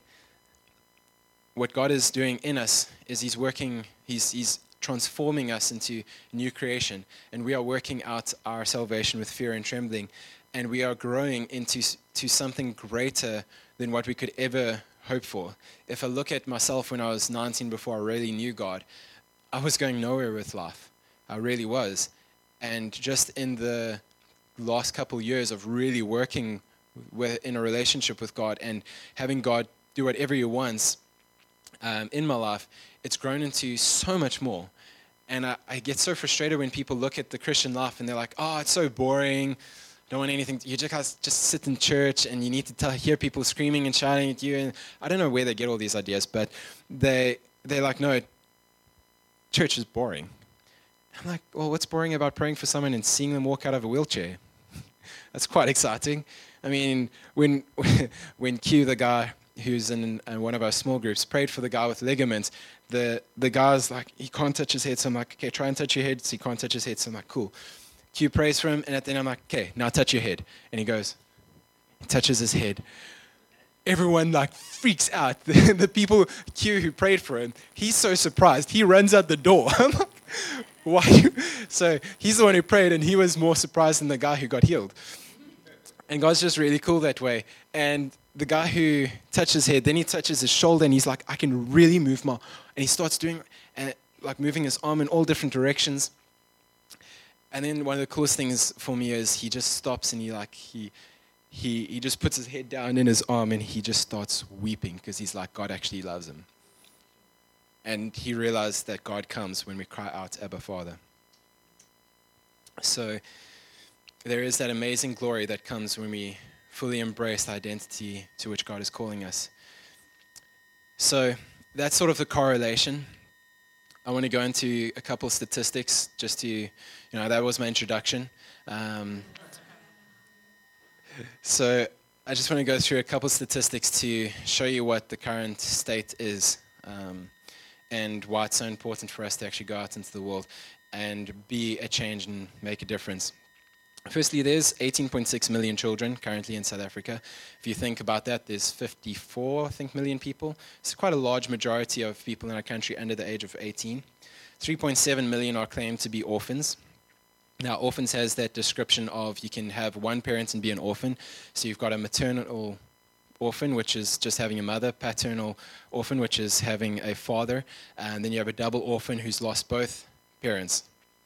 what God is doing in us is He's working, He's transforming us into new creation, and we are working out our salvation with fear and trembling, and we are growing into something greater than what we could ever hope for. If I look at myself when I was 19, before I really knew God, I was going nowhere with life. I really was. And just in the last couple years of really working in a relationship with God and having God do whatever He wants in my life, it's grown into so much more. And I get so frustrated when people look at the Christian life and they're like, oh, it's so boring. Don't want anything. You just sit in church and you need to hear people screaming and shouting at you. And I don't know where they get all these ideas, but they're like, no, church is boring. I'm like, well, what's boring about praying for someone and seeing them walk out of a wheelchair? That's quite exciting. I mean, when Q, the guy who's in one of our small groups, prayed for the guy with ligaments, the guy's like, he can't touch his head. So I'm like, okay, try and touch your head. So he can't touch his head. So I'm like, cool. Q prays for him, and at the end I'm like, okay, now touch your head. And he touches his head. Everyone freaks out. The people, Q, who prayed for him, he's so surprised. He runs out the door. I'm like, why? So he's the one who prayed, and he was more surprised than the guy who got healed. And God's just really cool that way. And the guy who touched his head, then he touches his shoulder, and he's like, I can really move and he starts doing, moving his arm in all different directions. And then one of the coolest things for me is he just stops and he just puts his head down in his arm and he just starts weeping because he's like, God actually loves him. And he realized that God comes when we cry out, Abba, Father. So there is that amazing glory that comes when we fully embrace the identity to which God is calling us. So that's sort of the correlation. I want to go into a couple of statistics just to, that was my introduction. So I just want to go through a couple of statistics to show you what the current state is and why it's so important for us to actually go out into the world and be a change and make a difference. Firstly, there's 18.6 million children currently in South Africa. If you think about that, there's 54, million people. It's quite a large majority of people in our country under the age of 18. 3.7 million are claimed to be orphans. Now, orphans has that description of you can have one parent and be an orphan. So you've got a maternal orphan, which is just having a mother, paternal orphan, which is having a father, and then you have a double orphan who's lost both parents.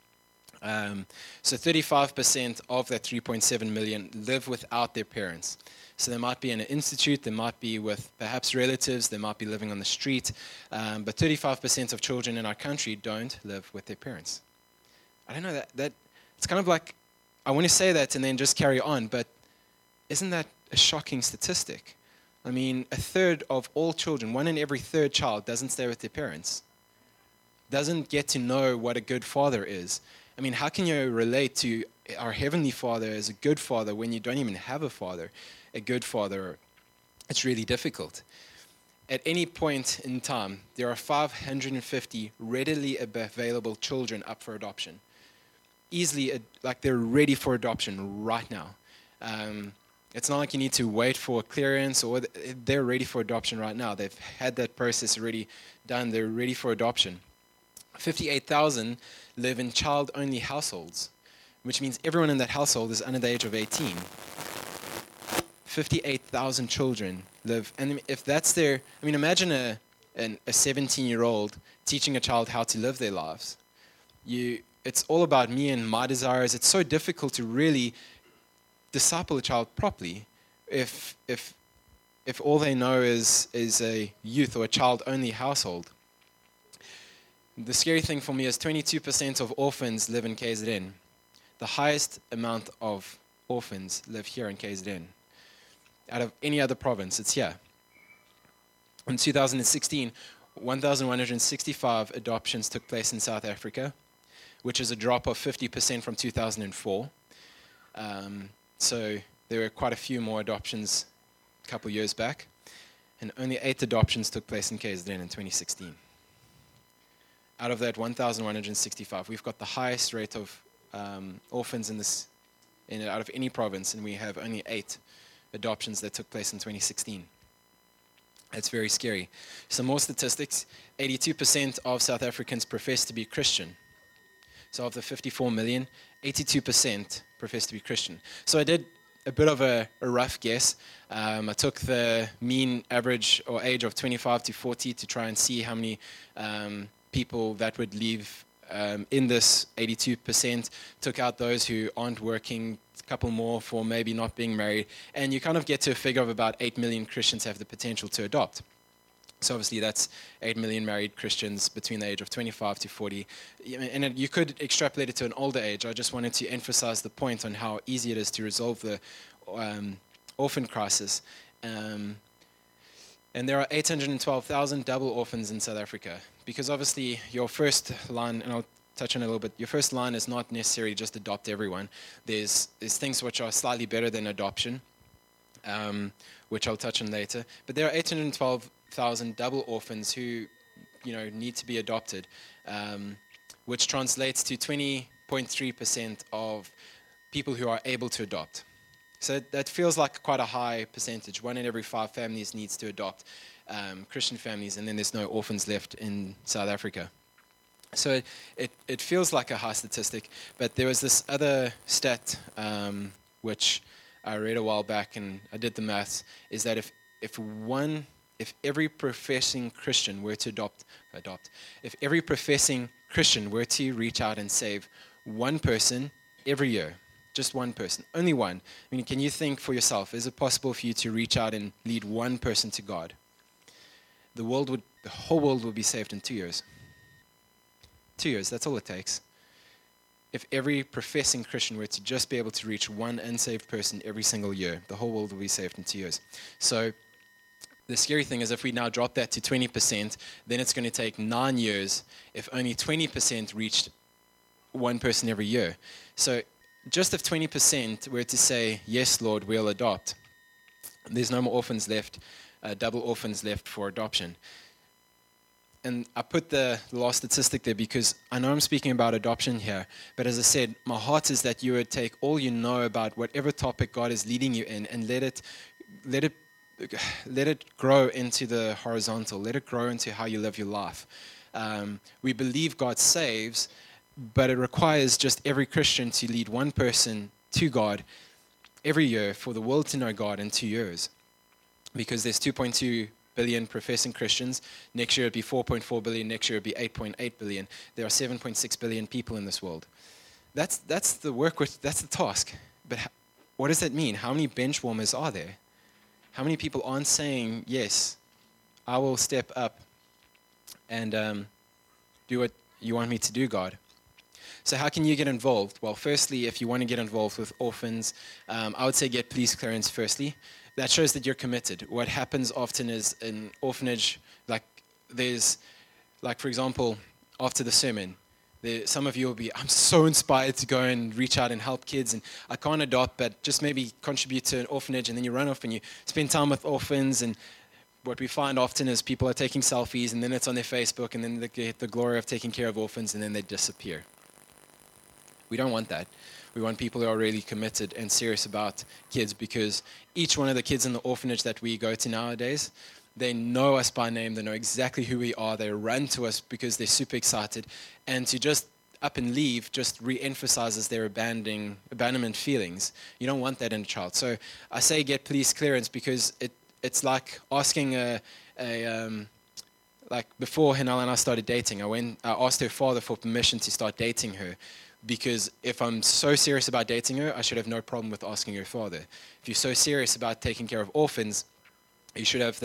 So 35% of that 3.7 million live without their parents. So they might be in an institute, they might be with perhaps relatives, they might be living on the street, but 35% of children in our country don't live with their parents. I don't know, that it's kind of like, I want to say that and then just carry on, but isn't that a shocking statistic? I mean, a third of all children, 1 in every third child doesn't stay with their parents, doesn't get to know what a good father is. I mean, how can you relate to our Heavenly Father as a good father when you don't even have a father, a good father? It's really difficult. At any point in time, there are 550 readily available children up for adoption. Easily, like they're ready for adoption right now. It's not like you need to wait for clearance, or they're ready for adoption right now. They've had that process already done. They're ready for adoption. 58,000 live in child-only households, which means everyone in that household is under the age of 18. 58,000 children live, and if that's their, I mean, imagine a 17-year-old teaching a child how to live their lives. It's all about me and my desires. It's so difficult to really disciple a child properly if all they know is a youth or a child-only household. The scary thing for me is 22% of orphans live in KZN. The highest amount of orphans live here in KZN. Out of any other province, it's here. In 2016, 1,165 adoptions took place in South Africa, which is a drop of 50% from 2004. So there were quite a few more adoptions a couple years back, and only 8 adoptions took place in KZN in 2016. Out of that 1,165, we've got the highest rate of orphans out of any province, and we have only 8 adoptions that took place in 2016. That's very scary. Some more statistics. 82% of South Africans profess to be Christian. So of the 54 million, 82% profess to be Christian. So I did a bit of a rough guess. I took the mean average or age of 25 to 40 to try and see how many people that would leave in this 82%, took out those who aren't working, a couple more for maybe not being married, and you kind of get to a figure of about 8 million Christians have the potential to adopt. So obviously that's 8 million married Christians between the age of 25 to 40. And you could extrapolate it to an older age. I just wanted to emphasize the point on how easy it is to resolve the orphan crisis. And there are 812,000 double orphans in South Africa. Because obviously your first line, and I'll touch on it a little bit, your first line is not necessarily just adopt everyone. There's things which are slightly better than adoption, which I'll touch on later. But there are 812,000 double orphans who need to be adopted, which translates to 20.3% of people who are able to adopt. So that feels like quite a high percentage. 1 in every 5 families needs to adopt Christian families, and then there's no orphans left in South Africa. So it feels like a high statistic, but there was this other stat which I read a while back, and I did the maths, is that if every professing Christian were to if every professing Christian were to reach out and save one person every year, just one person, only one. I mean, can you think for yourself, is it possible for you to reach out and lead one person to God? The whole world would be saved in 2 years. 2 years, that's all it takes. If every professing Christian were to just be able to reach one unsaved person every single year, the whole world will be saved in 2 years. So the scary thing is if we now drop that to 20%, then it's going to take 9 years if only 20% reached one person every year. So just if 20% were to say, yes, Lord, we'll adopt, there's no more orphans left, double orphans left for adoption. And I put the last statistic there because I know I'm speaking about adoption here, but as I said, my heart is that you would take all you know about whatever topic God is leading you in and let it grow into the horizontal. Let it grow into how you live your life. We believe God saves, but it requires just every Christian to lead one person to God every year for the world to know God in 2 years. Because there's 2.2 billion professing Christians. Next year it'll be 4.4 billion. Next year it'll be 8.8 billion. There are 7.6 billion people in this world. That's the work with, that's the task. But what does that mean? How many bench warmers are there? How many people aren't saying, yes, I will step up and do what you want me to do, God? So how can you get involved? Well, firstly, if you want to get involved with orphans, I would say get police clearance firstly. That shows that you're committed. What happens often is in orphanage, for example, after the sermon, some of you will be, I'm so inspired to go and reach out and help kids, and I can't adopt, but just maybe contribute to an orphanage, and then you run off and you spend time with orphans, and what we find often is people are taking selfies, and then it's on their Facebook, and then they get the glory of taking care of orphans, and then they disappear. We don't want that. We want people who are really committed and serious about kids, because each one of the kids in the orphanage that we go to nowadays, they know us by name. They know exactly who we are. They run to us because they're super excited. And to just up and leave just re-emphasizes their abandonment feelings. You don't want that in a child. So I say get police clearance because it's like asking like before Hanel and I started dating, I asked her father for permission to start dating her, because if I'm so serious about dating her, I should have no problem with asking her father. If you're so serious about taking care of orphans, you should have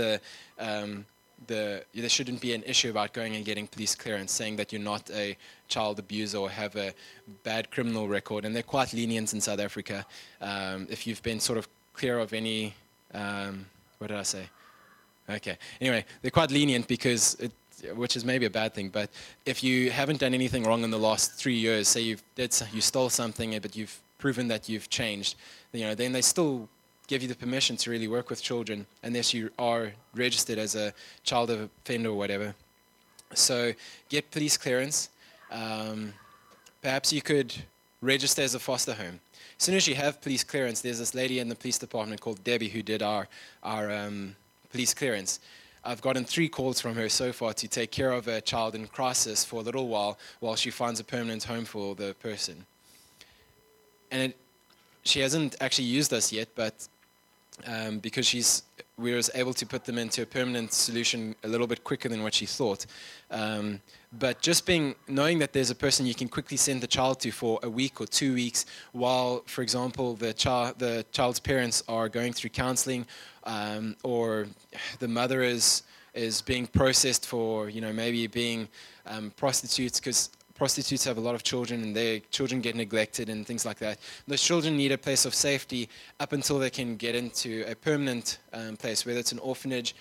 there shouldn't be an issue about going and getting police clearance, saying that you're not a child abuser or have a bad criminal record. And they're quite lenient in South Africa. If you've been sort of clear of any, what did I say? Okay. Anyway, they're quite lenient which is maybe a bad thing, but if you haven't done anything wrong in the last 3 years, say you stole something, but you've proven that you've changed, then they still give you the permission to really work with children, unless you are registered as a child offender or whatever. So get police clearance. Perhaps you could register as a foster home. As soon as you have police clearance, there's this lady in the police department called Debbie who did our police clearance. I've gotten 3 calls from her so far to take care of a child in crisis for a little while she finds a permanent home for the person. And she hasn't actually used us yet, but because we was able to put them into a permanent solution a little bit quicker than what she thought. But just knowing that there's a person you can quickly send the child to for a week or 2 weeks, while, for example, the child's parents are going through counseling, or the mother is being processed for maybe being prostitutes, because prostitutes have a lot of children and their children get neglected and things like that. Those children need a place of safety up until they can get into a permanent place, whether it's an orphanage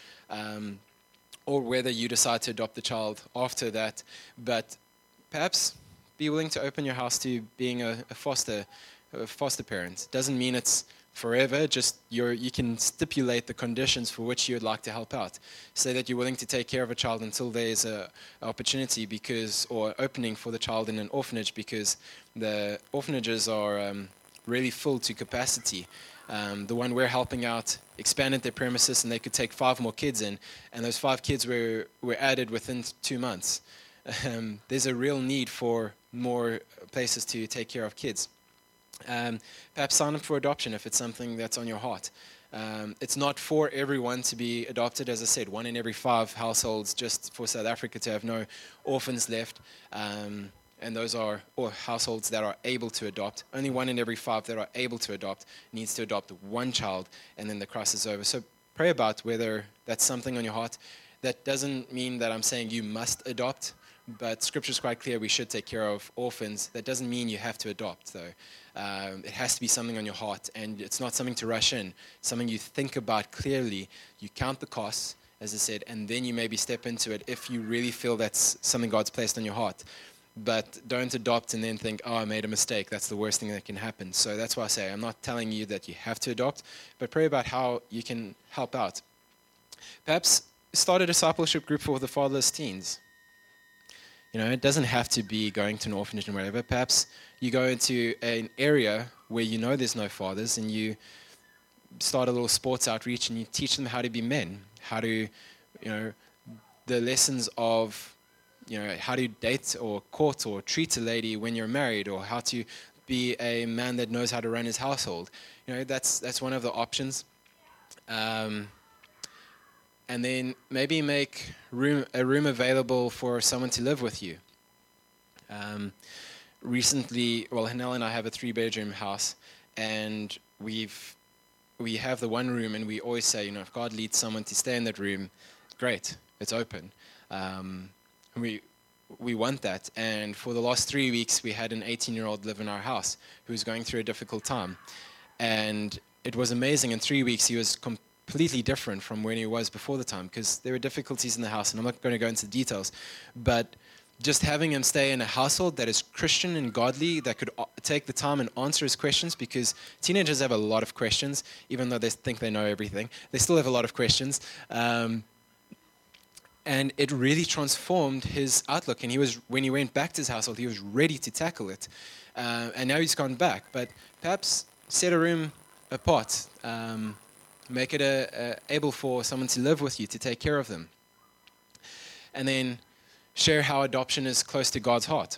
or whether you decide to adopt the child after that. But perhaps be willing to open your house to being a foster parent. Doesn't mean it's forever, just you can stipulate the conditions for which you would like to help out. Say that you're willing to take care of a child until there's an opportunity or opening for the child in an orphanage, because the orphanages are really full to capacity. The one we're helping out expanded their premises and they could take 5 more kids in, and those 5 kids were added within 2 months. There's a real need for more places to take care of kids. Perhaps sign up for adoption if it's something that's on your heart. It's not for everyone to be adopted. As I said, 1 in every 5 households, just for South Africa to have no orphans left. And those are households that are able to adopt. Only 1 in every 5 that are able to adopt needs to adopt 1 child, and then the crisis is over. So pray about whether that's something on your heart. That doesn't mean that I'm saying you must adopt, but Scripture is quite clear we should take care of orphans. That doesn't mean you have to adopt, though. It has to be something on your heart, and it's not something to rush in. It's something you think about clearly. You count the costs, as I said, and then you maybe step into it if you really feel that's something God's placed on your heart. But don't adopt and then think, I made a mistake. That's the worst thing that can happen. So that's why I say I'm not telling you that you have to adopt, but pray about how you can help out. Perhaps start a discipleship group for the fatherless teens. It doesn't have to be going to an orphanage or whatever. Perhaps you go into an area where there's no fathers, and you start a little sports outreach and you teach them how to be men, how to, the lessons of, how to date or court or treat a lady when you're married, or how to be a man that knows how to run his household. That's one of the options. And then maybe make a room available for someone to live with you. Recently, Hanel and I have a 3-bedroom house, and we have the 1 room, and we always say, if God leads someone to stay in that room, great, it's open. We want that. And for the last 3 weeks, we had an 18-year-old live in our house who was going through a difficult time. And it was amazing. In 3 weeks, he was completely different from when he was before the time, because there were difficulties in the house, and I'm not going to go into details. But just having him stay in a household that is Christian and godly, that could take the time and answer his questions, because teenagers have a lot of questions, even though they think they know everything. They still have a lot of questions. And it really transformed his outlook. And when he went back to his household, he was ready to tackle it. And now he's gone back. But perhaps set a room apart. Make it able for someone to live with you, to take care of them. And then share how adoption is close to God's heart.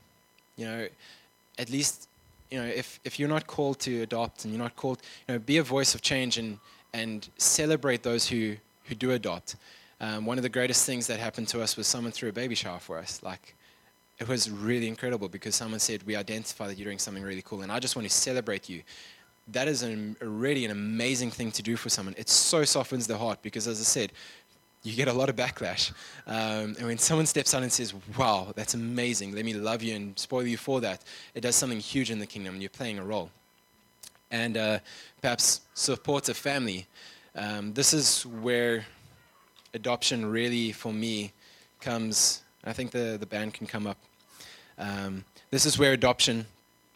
At least, if you're not called to adopt and you're not called, be a voice of change and celebrate those who do adopt. One of the greatest things that happened to us was someone threw a baby shower for us. It was really incredible because someone said, we identify that you're doing something really cool, and I just want to celebrate you. That is already an amazing thing to do for someone. It so softens the heart because, as I said, you get a lot of backlash. And when someone steps out and says, wow, that's amazing, let me love you and spoil you for that, it does something huge in the kingdom, and you're playing a role. And perhaps support a family. This is where adoption really, for me, comes. I think the band can come up. This is where adoption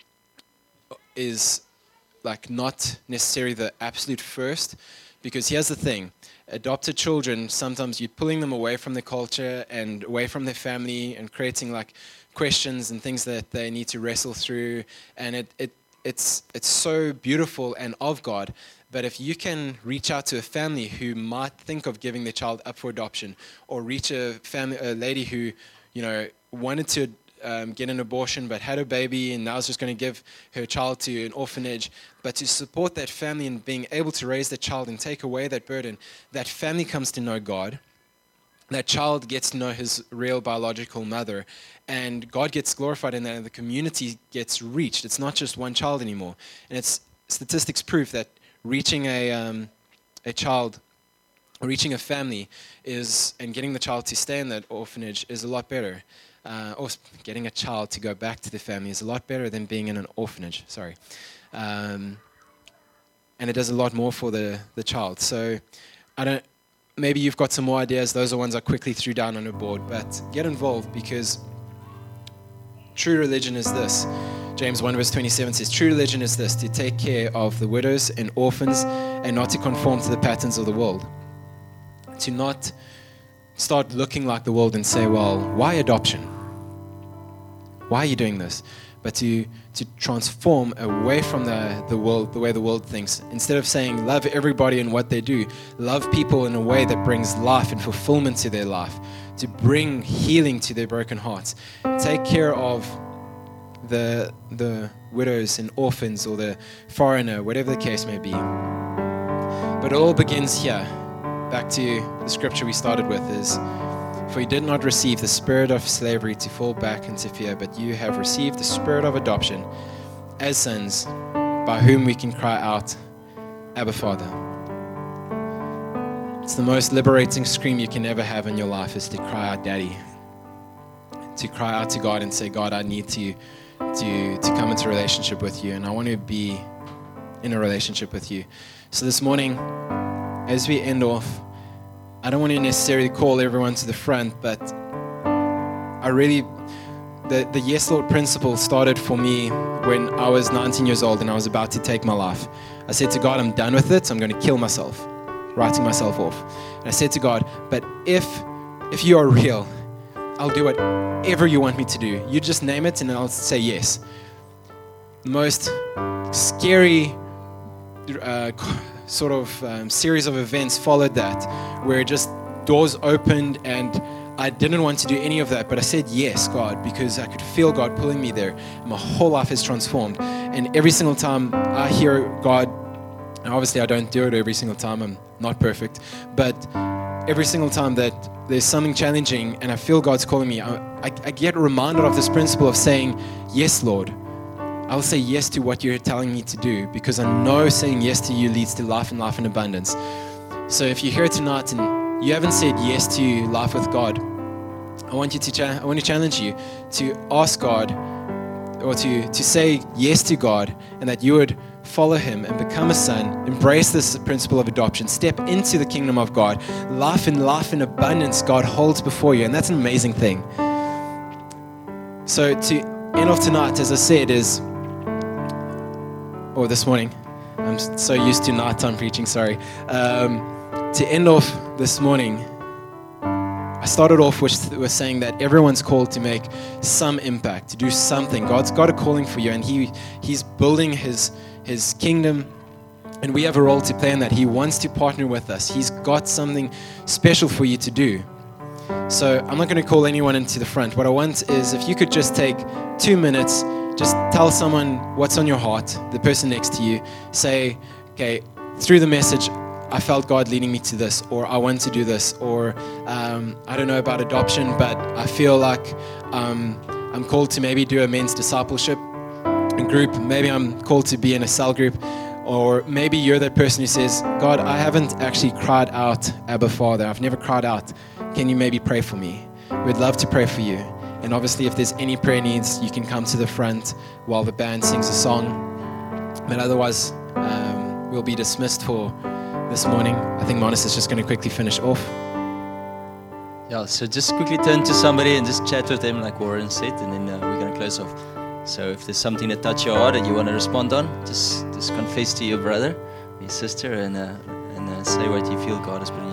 is not necessarily the absolute first, because here's the thing. Adopted children, sometimes you're pulling them away from their culture and away from their family and creating questions and things that they need to wrestle through. And it's so beautiful and of God. But if you can reach out to a family who might think of giving their child up for adoption, or reach a lady who, wanted to get an abortion but had a baby and now is just going to give her child to an orphanage, but to support that family and being able to raise the child and take away that burden, that family comes to know God. That child gets to know his real biological mother, and God gets glorified in that, and the community gets reached. It's not just one child anymore. And it's statistics prove that reaching a child, reaching a family and getting the child to stay in that orphanage is a lot better. Or getting a child to go back to the family is a lot better than being in an orphanage. And it does a lot more for the child. So maybe you've got some more ideas. Those are ones I quickly threw down on a board. But get involved, because true religion is this. James 1 verse 27 says, true religion is this, to take care of the widows and orphans and not to conform to the patterns of the world. To not start looking like the world and say, well, why adoption? Why are you doing this? But to transform away from the world, the way the world thinks. Instead of saying, love everybody and what they do, love people in a way that brings life and fulfillment to their life, to bring healing to their broken hearts. Take care of the widows and orphans, or the foreigner, whatever the case may be. But it all begins here. Back to the scripture we started with is, for you did not receive the spirit of slavery to fall back into fear, but you have received the spirit of adoption as sons, by whom we can cry out, Abba, Father. It's the most liberating scream you can ever have in your life, is to cry out, Daddy. To cry out to God and say, God, I need to come into a relationship with you, and I want to be in a relationship with you. So this morning, as we end off, I don't want to necessarily call everyone to the front, but the Yes Lord principle started for me when I was 19 years old and I was about to take my life. I said to God, I'm done with it, so I'm going to kill myself, writing myself off. And I said to God, but if you are real, I'll do whatever you want me to do. You just name it and I'll say yes. The most scary series of events followed that, where just doors opened and I didn't want to do any of that, but I said yes, God, because I could feel God pulling me there, and my whole life has transformed. And every single time I hear God, and obviously I don't do it every single time, I'm not perfect, but every single time that there's something challenging and I feel God's calling me, I get reminded of this principle of saying, yes, Lord. I'll say yes to what you're telling me to do, because I know saying yes to you leads to life and life in abundance. So if you're here tonight and you haven't said yes to life with God, I want to challenge you to ask God, or to say yes to God, and that you would follow him and become a son, embrace this principle of adoption, step into the kingdom of God. Life and life in abundance God holds before you, and that's an amazing thing. So to end off tonight, as I said, or this morning, I'm so used to nighttime preaching, sorry. To end off this morning, I started off with saying that everyone's called to make some impact, to do something. God's got a calling for you, and He's building His kingdom, and we have a role to play in that. He wants to partner with us. He's got something special for you to do. So I'm not going to call anyone into the front. What I want is if you could just take 2 minutes, just tell someone what's on your heart, the person next to you. Say, okay, through the message, I felt God leading me to this, or I want to do this, or I don't know about adoption, but I feel like I'm called to maybe do a men's discipleship group. Maybe I'm called to be in a cell group. Or maybe you're that person who says, God, I haven't actually cried out, Abba Father. I've never cried out. Can you maybe pray for me? We'd love to pray for you. And obviously, if there's any prayer needs, you can come to the front while the band sings a song. But otherwise, we'll be dismissed for this morning. I think Monis is just going to quickly finish off. Yeah, so just quickly turn to somebody and just chat with them like Warren said, and then we're going to close off. So if there's something that touched your heart and you want to respond on, just confess to your brother, your sister, and say what you feel God has put in